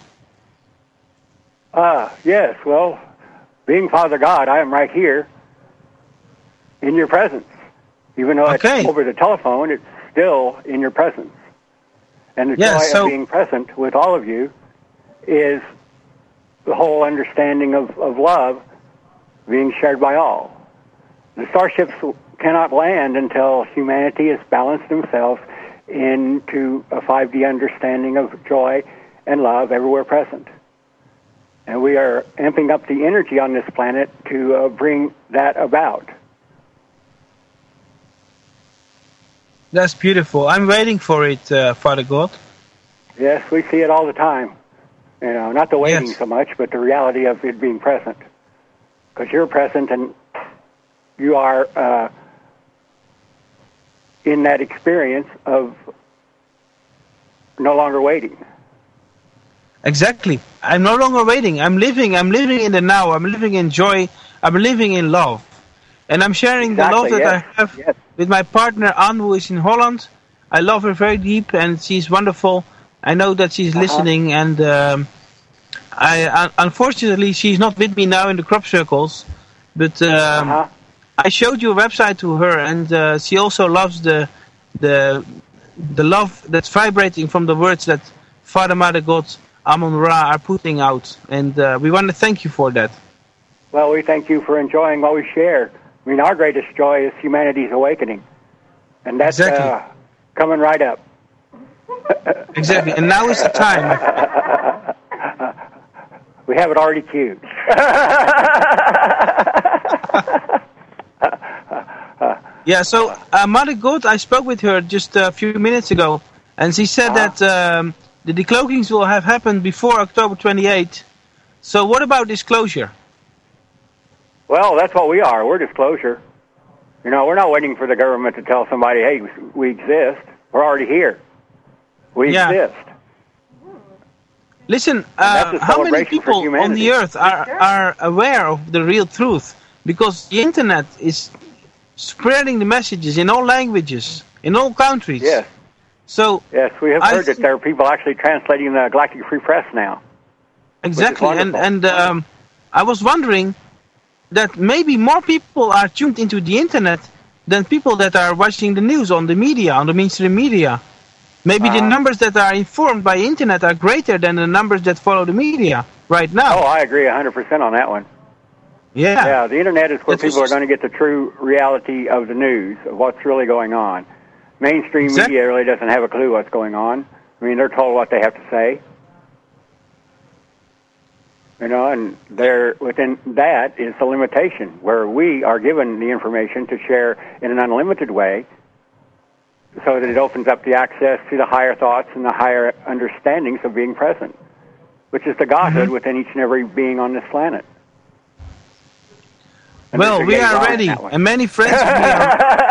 Ah, yes, well, being Father God, I am right here in your presence. Even though
Okay.
it's over the telephone, it's still in your presence. And the
Yeah,
joy
so-
of being present with all of you is the whole understanding of, of love being shared by all. The starships cannot land until humanity has balanced themselves into a five D understanding of joy and love everywhere present. And we are amping up the energy on this planet to uh, bring that about.
That's beautiful. I'm waiting for it, uh, Father God.
Yes, we see it all the time. You know, not the waiting
Yes.
so much, but the reality of it being present. Because you're present and you are uh, in that experience of no longer waiting.
Exactly. I'm no longer waiting. I'm living. I'm living in the now. I'm living in joy. I'm living in love. And I'm sharing
Exactly,
the love that
yes,
I have
yes.
with my partner Anne, who is in Holland. I love her very deep, and she's wonderful. I know that she's
Uh-huh.
listening, and um, I un- unfortunately she's not with me now in the crop circles. But um,
Uh-huh.
I showed you a website to her, and uh, she also loves the the the love that's vibrating from the words that Father, Mother, God, Amon Ra are putting out, and uh, we want to thank you for that.
Well, we thank you for enjoying what we share. I mean, our greatest joy is humanity's awakening. And that's
Exactly.
uh, coming right up.
Exactly, and now is the time.
We have it already queued.
Yeah, so uh, Mother God, I spoke with her just a few minutes ago, and she said
Uh-huh.
that um, the decloakings will have happened before October twenty-eighth. So what about disclosure?
Well, that's what we are. We're disclosure. You know, we're not waiting for the government to tell somebody, hey, we exist. We're already here. We
Yeah.
exist.
Listen,
that's
uh,
a
how many
celebration for
people on
humanity.
the earth are, are aware of the real truth? Because the internet is spreading the messages in all languages, in all countries.
Yes.
So
Yes, we have
I
heard that
think-
there are people actually translating the Galactic Free Press now.
exactly, and
wonderful.
and um, I was wondering that maybe more people are tuned into the internet than people that are watching the news on the media, on the mainstream media. Maybe the
Uh-huh.
numbers that are informed by internet are greater than the numbers that follow the media right now.
Oh, I agree one hundred percent on that one.
yeah.
Yeah, the internet is where
That's
people are
just-
going to get the true reality of the news, of what's really going on. Mainstream
Exactly.
media really doesn't have a clue what's going on. I mean, they're told what they have to say. You know, and there within that is the limitation, where we are given the information to share in an unlimited way, so that it opens up the access to the higher thoughts and the higher understandings of being present, which is the Godhood
Mhm.
within each and every being on this planet. And
Well,
there's a
we
yay
are
on
ready,
that one.
and many friends of me are.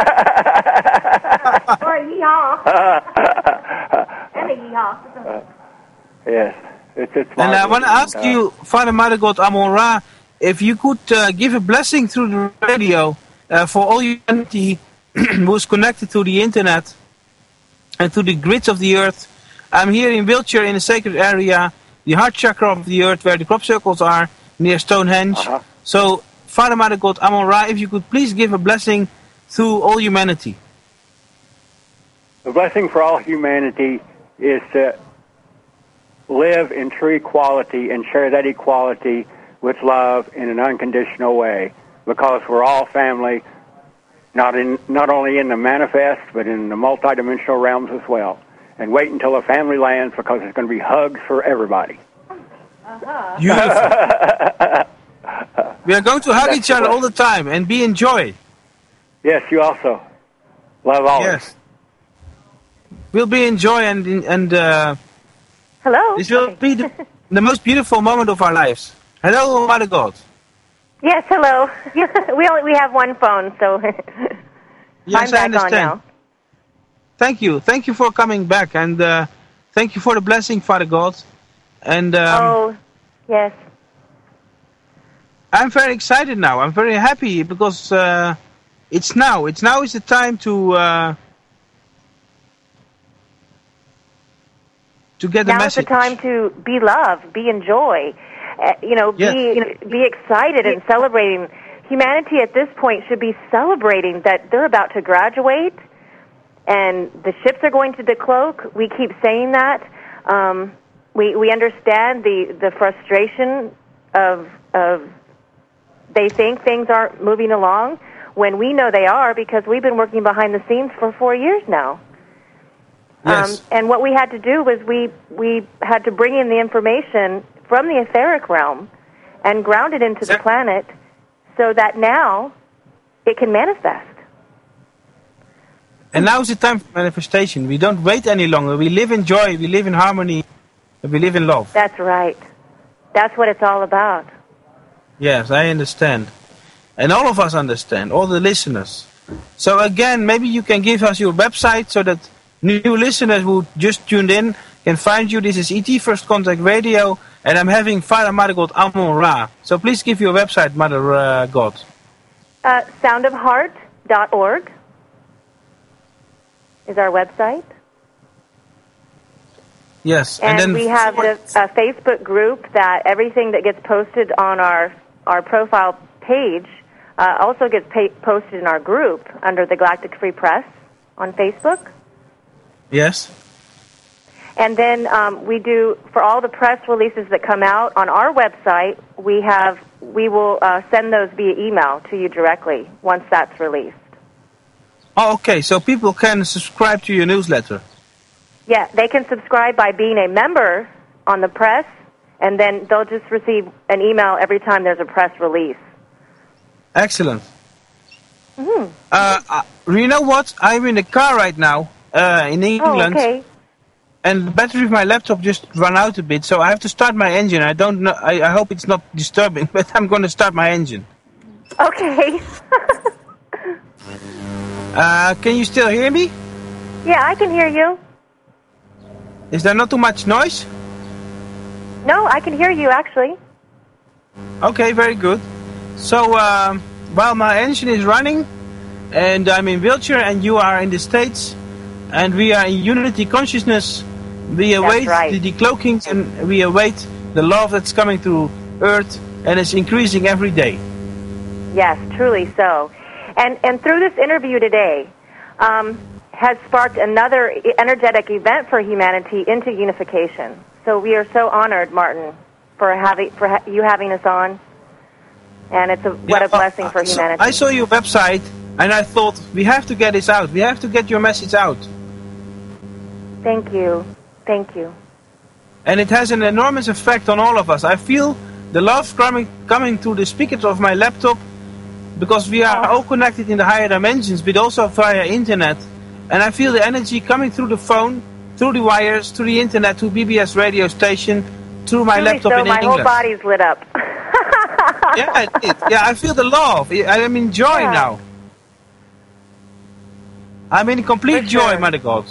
Or a yeehaw. And a yeehaw.
Yes, it's it's.
And I
marvelous.
want to ask
Uh,
you, Father Mother God Amon Ra, if you could uh, give a blessing through the radio uh, for all humanity who is connected to the internet and to the grids of the earth. I'm here in Wiltshire in a sacred area, the heart chakra of the earth, where the crop circles are, near Stonehenge.
Uh-huh.
So Father, Mother God, Amon Ra, if you could please give a blessing to all humanity.
The blessing for all humanity is to live in true equality and share that equality with love in an unconditional way, because we're all family, not in not only in the manifest, but in the multidimensional realms as well. And wait until the family lands, because there's going to be hugs for everybody.
Uh-huh.
Beautiful. We are going to hug
That's
each other
the
all the time and be in joy.
Yes, you also. Love always.
Yes. We'll be in joy and and uh,
Hello?
this will
Okay.
be the, the most beautiful moment of our lives. Hello, Mother God.
Yes, hello. we only we have one phone, so
Yes,
I'm
I
back on
understand.
now.
Thank you. Thank you for coming back, and uh, thank you for the blessing, Father God. And um,
oh, yes.
I'm very excited now. I'm very happy because uh, it's now. It's now is the time to uh, to get the
Now is
message.
the time to be loved, be in joy, uh, you know,
Yes.
be you know, be excited and celebrating. Humanity at this point should be celebrating that they're about to graduate, and the ships are going to decloak. We keep saying that. Um, we we understand the the frustration of of they think things aren't moving along when we know they are, because we've been working behind the scenes for four years now.
Yes.
Um, and what we had to do was we we had to bring in the information from the etheric realm and ground it into the
Exactly.
planet, so that now it can manifest.
And now is the time for manifestation. We don't wait any longer. We live in joy. We live in harmony. And we live in love.
That's right. That's what it's all about.
Yes, I understand. And all of us understand, all the listeners. So again, maybe you can give us your website so that new listeners who just tuned in can find you. This is E T First Contact Radio, and I'm having Father Mother God Amon Ra. So please give your website, Mother uh, God.
Uh, sound of heart dot org is our website.
Yes,
And,
and, then
we have a, a Facebook group that everything that gets posted on our, our profile page uh, also gets pa- posted in our group under the Galactic Free Press on Facebook.
Yes.
And then um, we do, for all the press releases that come out on our website, we have we will uh, send those via email to you directly once that's released.
Oh, okay. So people can subscribe to your newsletter.
Yeah, they can subscribe by being a member on the press, and then they'll just receive an email every time there's a press release.
Excellent.
Mm-hmm.
Uh, uh, you know what? I'm in the car right now uh, in England.
Oh, okay.
And the battery of my laptop just ran out a bit, so I have to start my engine. I don't know. I, I hope it's not disturbing, but I'm going to start my engine.
Okay.
Uh, can you still hear me?
Yeah, I can hear you.
Is there not too much noise?
No, I can hear you, actually.
Okay, very good. So um, while my engine is running, and I'm in wheelchair, and you are in the States, and we are in unity consciousness, we await
right.
the decloakings, and we await the love that's coming through Earth, and it's increasing every day.
Yes, truly so. And and through this interview today, um, has sparked another energetic event for humanity into unification. So we are so honored, Martin, for having for ha- you having us on, and it's a what
Yeah,
a blessing
uh,
for
so
humanity.
I saw your website, and I thought, we have to get this out. We have to get your message out.
Thank you, thank you.
And it has an enormous effect on all of us. I feel the love coming coming through the speakers of my laptop, because we are all connected in the higher dimensions, but also via internet. And I feel the energy coming through the phone, through the wires, through the internet, through B B S radio station, through my
Truly
laptop
so,
in
my
England.
whole body's lit up.
Yeah, it is. Yeah, I feel the love. I am in joy
Yeah.
now. I'm in complete
For
joy,
sure.
Mother God.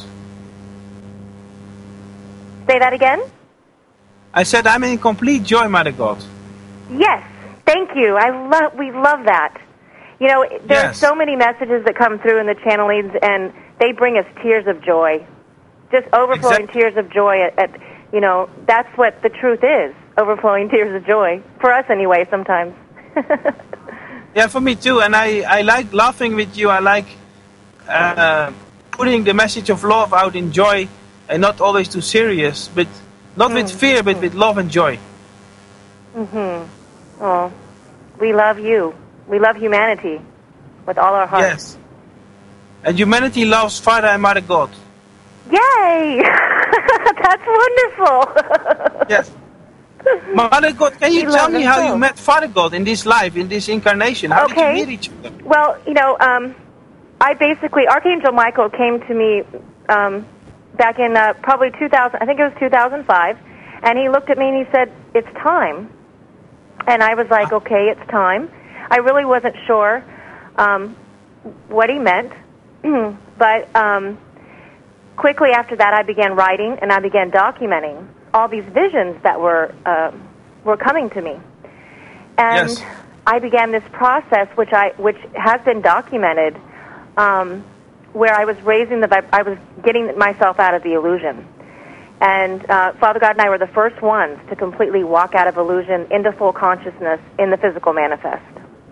Say that again?
I said I'm in complete joy, Mother God.
Yes, thank you. I love. We love that. You know, there are
Yes.
so many messages that come through in the channelings, and they bring us tears of joy, just overflowing
Exactly.
tears of joy. At, at you know, that's what the truth is: overflowing tears of joy for us, anyway. Sometimes.
Yeah, for me too. And I, I like laughing with you. I like uh, putting the message of love out in joy and not always too serious, but not mm. with fear, but with love and joy.
Mm-hmm. Oh, we love you. We love humanity with all our hearts.
Yes. And humanity loves Father and Mother God.
Yay! That's wonderful.
Yes. Mother God, can you
we
tell me how
so.
you met Father God in this life, in this incarnation? How
okay.
did you meet each other?
Well, you know, um, I basically, Archangel Michael came to me um, back in uh, probably two thousand, I think it was two thousand five, and he looked at me and he said, "It's time." And I was like, okay, it's time. I really wasn't sure um, what he meant, but um, quickly after that I began writing and I began documenting all these visions that were uh, were coming to me. And
yes.
I began this process which I which has been documented um, where I was raising the vib- I was getting myself out of the illusion. And uh, Father God and I were the first ones to completely walk out of illusion into full consciousness in the physical manifest.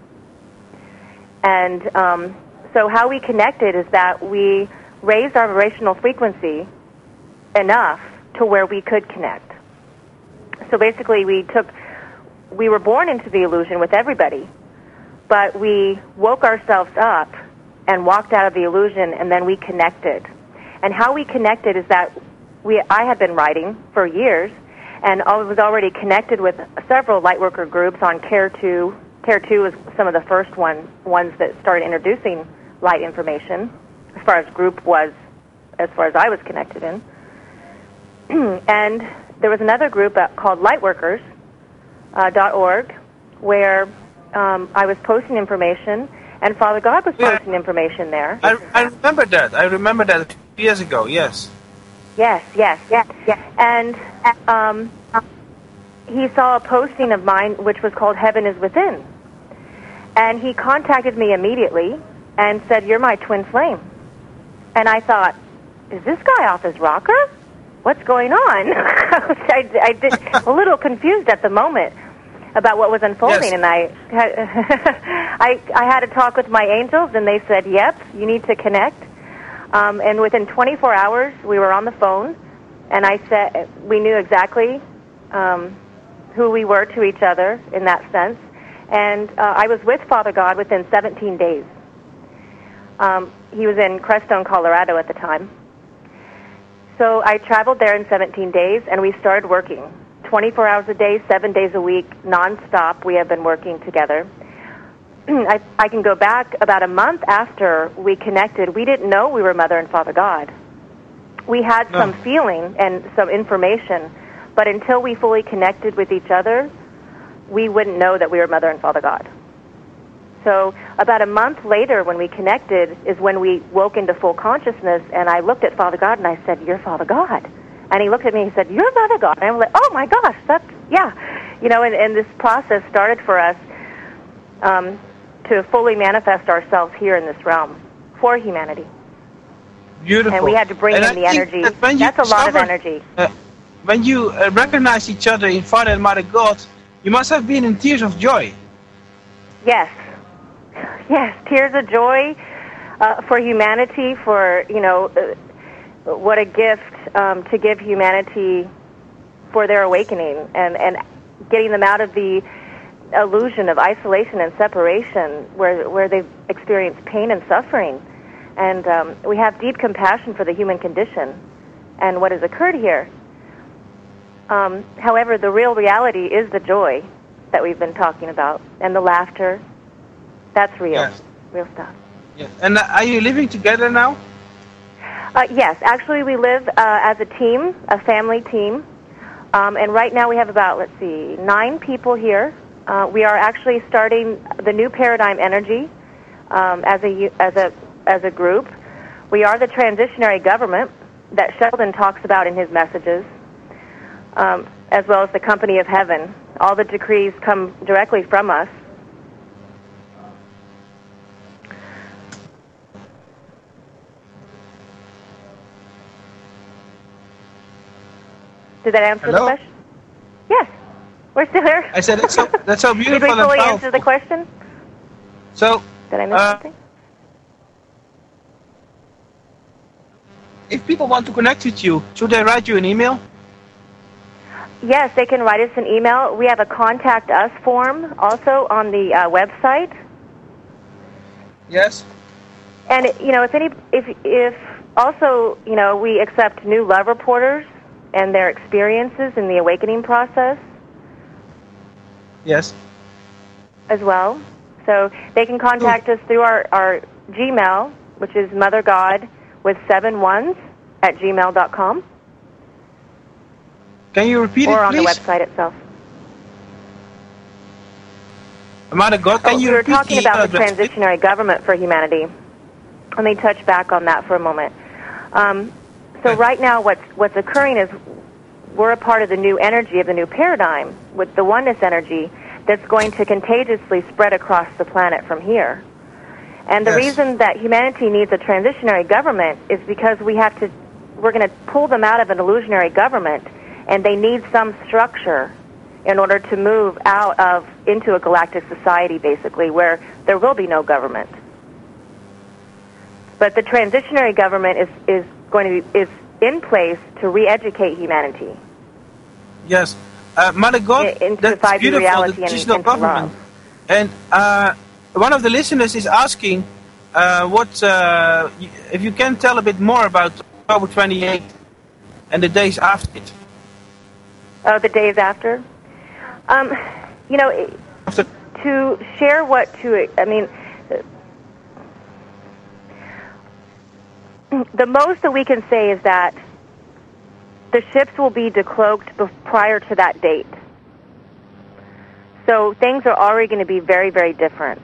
And um, so how we connected is that we raised our vibrational frequency enough to where we could connect. So basically we took, we were born into the illusion with everybody, but we woke ourselves up and walked out of the illusion, and then we connected. And how we connected is that We, I had been writing for years, and I was already connected with several lightworker groups on CARE two. CARE two was some of the first one, ones that started introducing light information, as far as group was, as far as I was connected in. And there was another group uh, called lightworkers dot org, where um, I was posting information, and Father God was posting yeah. information there.
I, I remember that. I remember that a few years ago, yes.
Yes, yes, yes, yes. And um, he saw a posting of mine which was called Heaven is Within. And he contacted me immediately and said, "You're my twin flame." And I thought, is this guy off his rocker? What's going on? I, I did a little confused at the moment about what was unfolding.
Yes.
And I had, I, I had a talk with my angels, and they said, yep, you need to connect. Um, and within twenty-four hours, we were on the phone, and I said we knew exactly um, who we were to each other in that sense. And uh, I was with Father God within seventeen days. Um, he was in Crestone, Colorado at the time. So I traveled there in seventeen days, and we started working twenty-four hours a day, seven days a week, nonstop. We have been working together. I, I can go back about a month after we connected. We didn't know we were Mother and Father God. We had no. some feeling and some information, but until we fully connected with each other, we wouldn't know that we were Mother and Father God. So about a month later when we connected is when we woke into full consciousness, and I looked at Father God and I said, "You're Father God." And he looked at me and he said, "You're Mother God." And I'm like, oh my gosh, that's, yeah. You know, and, and this process started for us um, to fully manifest ourselves here in this realm for humanity.
Beautiful.
And we had to bring
and
in
I
the energy.
That
That's a lot of energy.
Uh, when you uh, recognize each other in Father and Mother God, you must have been in tears of joy.
Yes. Yes, tears of joy uh, for humanity, for, you know, uh, what a gift um, to give humanity for their awakening and, and getting them out of the illusion of isolation and separation where where they've experienced pain and suffering. And um, we have deep compassion for the human condition and what has occurred here. Um, however, the real reality is the joy that we've been talking about and the laughter. That's real, yes. Real stuff.
Yes. And uh, are you living together now?
Uh, yes, actually we live uh, as a team, a family team. Um, and right now we have about, let's see, nine people here. Uh, we are actually starting the new paradigm energy um, as a as a as a group. We are the transitionary government that Sheldon talks about in his messages, um, as well as the company of heaven. All the decrees come directly from us. Did that answer
Hello?
the question? Yes. We're still here.
I said that's so, that's so beautiful.
Did we fully
and
answer the question?
So,
Did I miss
uh,
something?
if people want to connect with you, should they write you an email?
Yes, they can write us an email. We have a contact us form also on the uh, website.
Yes.
And you know, if any, if if also, you know, we accept new love reporters and their experiences in the awakening process
Yes.
as well. So they can contact us through our, our Gmail, which is mothergod with seven ones at gmail dot com,
Can you repeat
or
it,
on the
please?
website itself.
Mother God, can
Oh,
you
we were
repeat
talking
the
about the
address, please?
transitionary government for humanity. Let me touch back on that for a moment. Um, so
Okay.
right now what's, what's occurring is we're a part of the new energy of the new paradigm with the oneness energy that's going to contagiously spread across the planet from here. And the
Yes.
reason that humanity needs a transitionary government is because we have to, we're going to pull them out of an illusionary government, and they need some structure in order to move out of, into a galactic society, basically, where there will be no government. But the transitionary government is, is going to be, is in place to re-educate humanity.
Yes. Uh, Mother God,
I- into
that's
five D
beautiful,
reality
the
and
transitional
into
government.
love.
And uh, one of the listeners is asking uh, what, uh, y- if you can tell a bit more about October twenty-eighth and the days after it.
Oh, the days after? Um, you know, it-
After,
to share what to, I mean, the most that we can say is that the ships will be decloaked bef- prior to that date. So things are already going to be very, very different.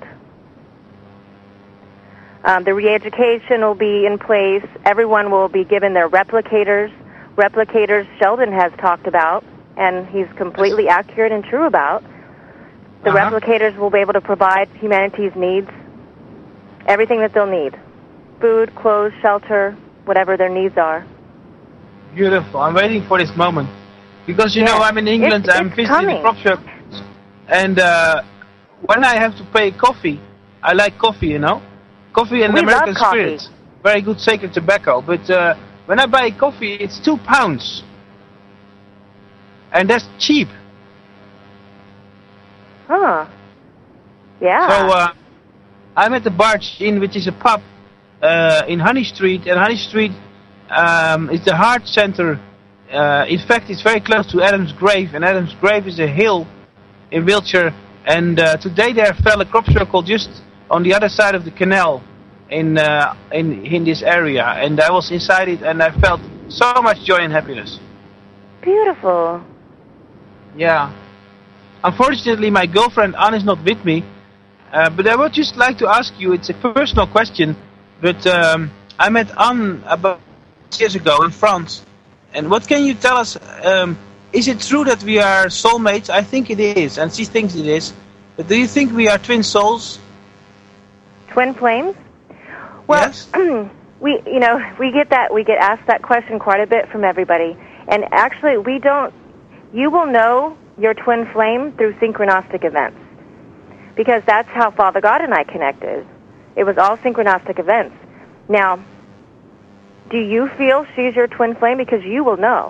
Um, the re-education will be in place. Everyone will be given their replicators. Replicators Sheldon has talked about, and he's completely accurate and true about. The
Uh-huh.
replicators will be able to provide humanity's needs, everything that they'll need. Food, clothes, shelter, whatever their needs are.
beautiful. I'm waiting for this moment. Because, you
Yes.
know, I'm in England,
It's-
I'm
it's
visiting
coming.
the crop shop. And uh, when I have to pay coffee, I like coffee, you know. Coffee and
We
American
love coffee.
Spirit. Very good sacred tobacco. But uh, when I buy coffee, it's two pounds. And that's cheap.
Huh. Yeah.
So uh, I'm at the Barge Inn, which is a pub uh, in Honey Street. And Honey Street um, is the heart center. Uh, in fact, it's very close to Adam's Grave. And Adam's Grave is a hill in Wiltshire. And uh, today there fell a crop circle just on the other side of the canal in, uh, in, in this area. And I was inside it and I felt so much joy and happiness.
Beautiful.
Yeah. Unfortunately, my girlfriend Anne is not with me. Uh, but I would just like to ask you, it's a personal question, but um, I met Anne about years ago in France. And what can you tell us? Um, is it true that we are soulmates? I think it is, and she thinks it is. But do you think we are twin souls?
Twin flames? Well,
Yes.
we, you know, we get that, we get asked that question quite a bit from everybody. And actually, we don't, you will know your twin flame through synchronistic events. Because that's how Father God and I connected. It was all synchronistic events. Now, do you feel she's your twin flame? Because you will know.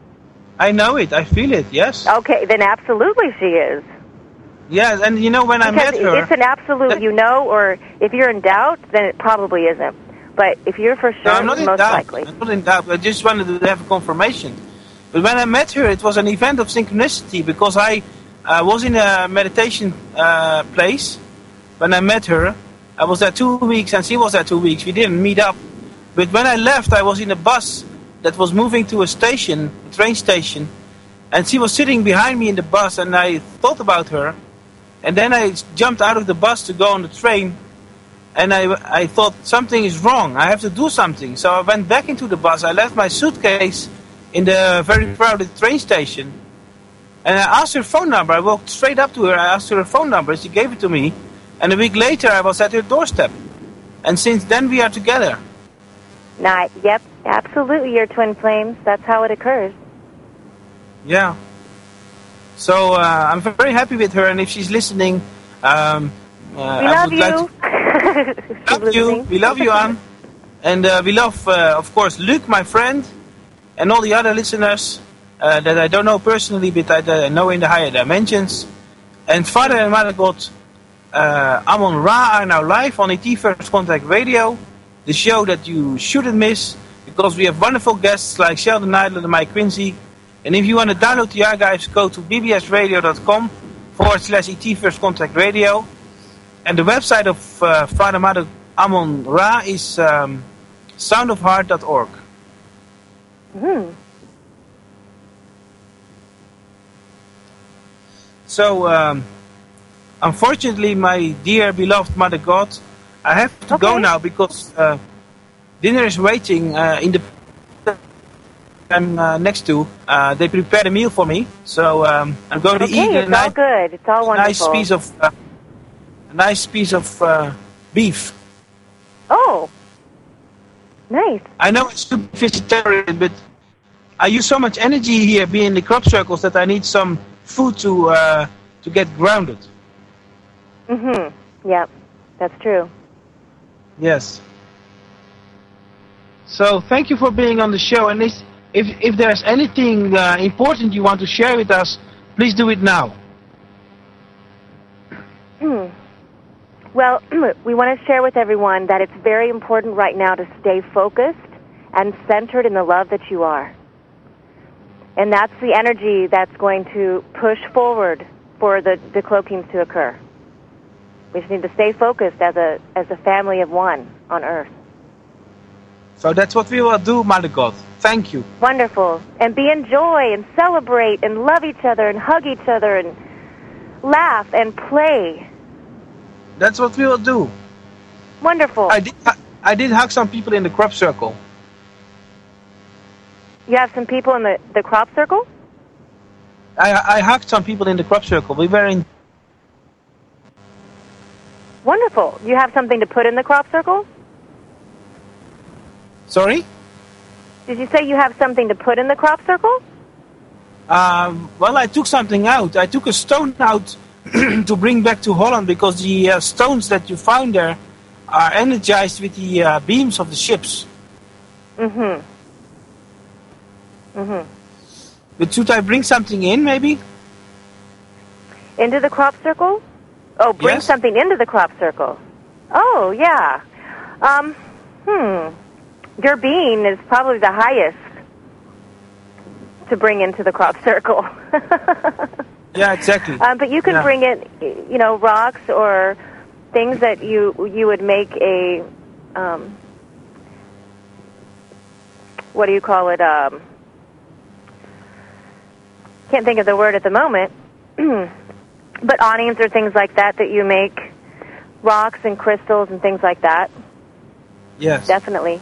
I know it. I feel it. Yes.
Okay, then absolutely she is.
Yes, and you know when I
Because
met her.
it's an absolute you know, or if you're in doubt, then it probably isn't. But if you're for sure,
No, I'm not
it's
in
most
doubt.
likely.
I'm not in doubt. I just wanted to have a confirmation. But when I met her, it was an event of synchronicity because I uh, was in a meditation uh, place. When I met her, I was there two weeks and she was there two weeks. We didn't meet up. But when I left, I was in a bus that was moving to a station, a train station. And she was sitting behind me in the bus and I thought about her. And then I jumped out of the bus to go on the train. And I, I thought something is wrong. I have to do something. So I went back into the bus. I left my suitcase in the very crowded train station. And I asked her phone number. I walked straight up to her. I asked her her phone number. She gave it to me. And a week later, I was at her doorstep. And since then, we are together.
Not, yep, absolutely, your twin flames. That's how it occurs.
Yeah. So uh, I'm very happy with her. And if she's listening, um, Uh,
We
I
love
would like
you.
to love you. We love you, Anne. And uh, we love, uh, of course, Luc, my friend, and all the other listeners uh, that I don't know personally, but I uh, know in the higher dimensions. And Father and Mother God, uh, Amon Ra are now live on E T First Contact Radio, the show that you shouldn't miss, because we have wonderful guests like Sheldon Neidler and Mike Quincy. And if you want to download the archives, go to bbsradio.com forward slash ET First Contact Radio. And the website of uh, Father Mother Amon Ra is um, sound of heart dot org.
Hmm.
So, um, unfortunately, my dear beloved Mother God, I have to
Okay.
go now because uh, dinner is waiting uh, in the I'm uh, next to. Uh, they prepared a meal for me, so um, I'm going to
Okay,
eat a
it's all
nice,
good. It's all
nice
wonderful.
piece of uh, a nice piece of uh, beef.
Oh, nice.
I know it's super vegetarian, but I use so much energy here being in the crop circles that I need some food to uh, to get grounded.
Mhm. Yep, that's true.
Yes. So thank you for being on the show. And if if, if there's anything uh, important you want to share with us, please do it now.
Hmm. Well, we want to share with everyone that it's very important right now to stay focused and centered in the love that you are. And that's the energy that's going to push forward for the decloakings to occur. We just need to stay focused as a as a family of one on Earth.
So that's what we will do, Mother God. Thank you.
Wonderful. And be in joy and celebrate and love each other and hug each other and laugh and play.
That's what we will do.
Wonderful.
I did I did hug some people in the crop circle.
You have some people in the, the crop circle?
I I hugged some people in the crop circle. We were in.
Wonderful. You have something to put in the crop circle?
Sorry?
Did you say you have something to put in the crop circle?
Um, well, I took something out. I took a stone out to bring back to Holland because the uh, stones that you found there are energized with the uh, beams of the ships.
Mm-hmm. Mm-hmm.
But should I bring something in, maybe?
Into the crop circle? Oh, bring
Yes.
something into the crop circle. Oh, yeah. Um, hmm. Your being is probably the highest to bring into the crop circle.
Yeah, exactly.
um, but you can
Yeah.
bring in, you know, rocks or things that you you would make a, um, what do you call it? Um, can't think of the word at the moment. But awnings or things like that that you make, rocks and crystals and things like that.
Yes.
Definitely.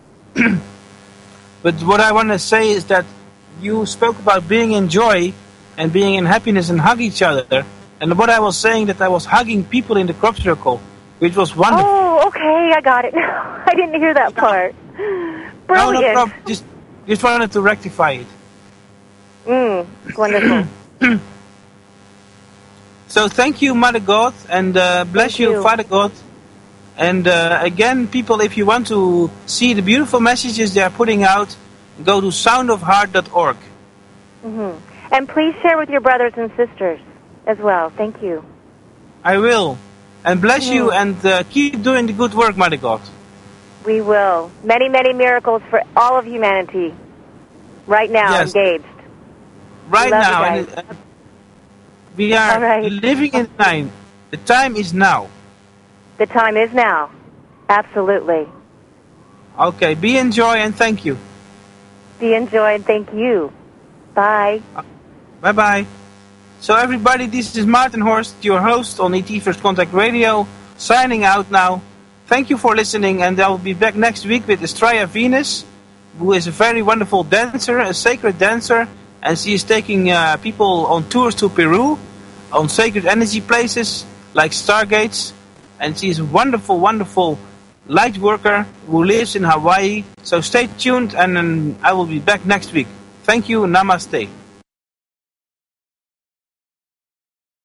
But what I want to say is that you spoke about being in joy and being in happiness and hug each other. And what I was saying that I was hugging people in the crop circle, which was wonderful.
Oh, okay, I got it. I didn't hear that part.
No,
Brilliant.
no problem. Just, just wanted to rectify it.
Mm, wonderful.
So thank you, Mother God, and uh, bless
Thank
you,
you.
Father God. And uh, again, people, if you want to see the beautiful messages they are putting out, go to sound of heart dot org.
hmm And please share with your brothers and sisters as well. Thank you.
I will. And bless
Mm.
you, and uh, keep doing the good work, Mother God.
We will. Many, many miracles for all of humanity right now,
Yes.
engaged.
Right
love you
now,
guys.
and, uh, we are
All right.
living in time. The time is now.
The time is now. Absolutely.
Okay, be in joy, and thank you.
Be enjoyed. Thank you. Bye.
Bye-bye. So everybody, this is Martin Horst, your host on E T First Contact Radio, signing out now. Thank you for listening, and I'll be back next week with Estrella Venus, who is a very wonderful dancer, a sacred dancer, and she is taking uh, people on tours to Peru, on sacred energy places like Stargates, and she is a wonderful, wonderful light worker who lives in Hawaii. So stay tuned, and um, I will be back next week. Thank you. Namaste.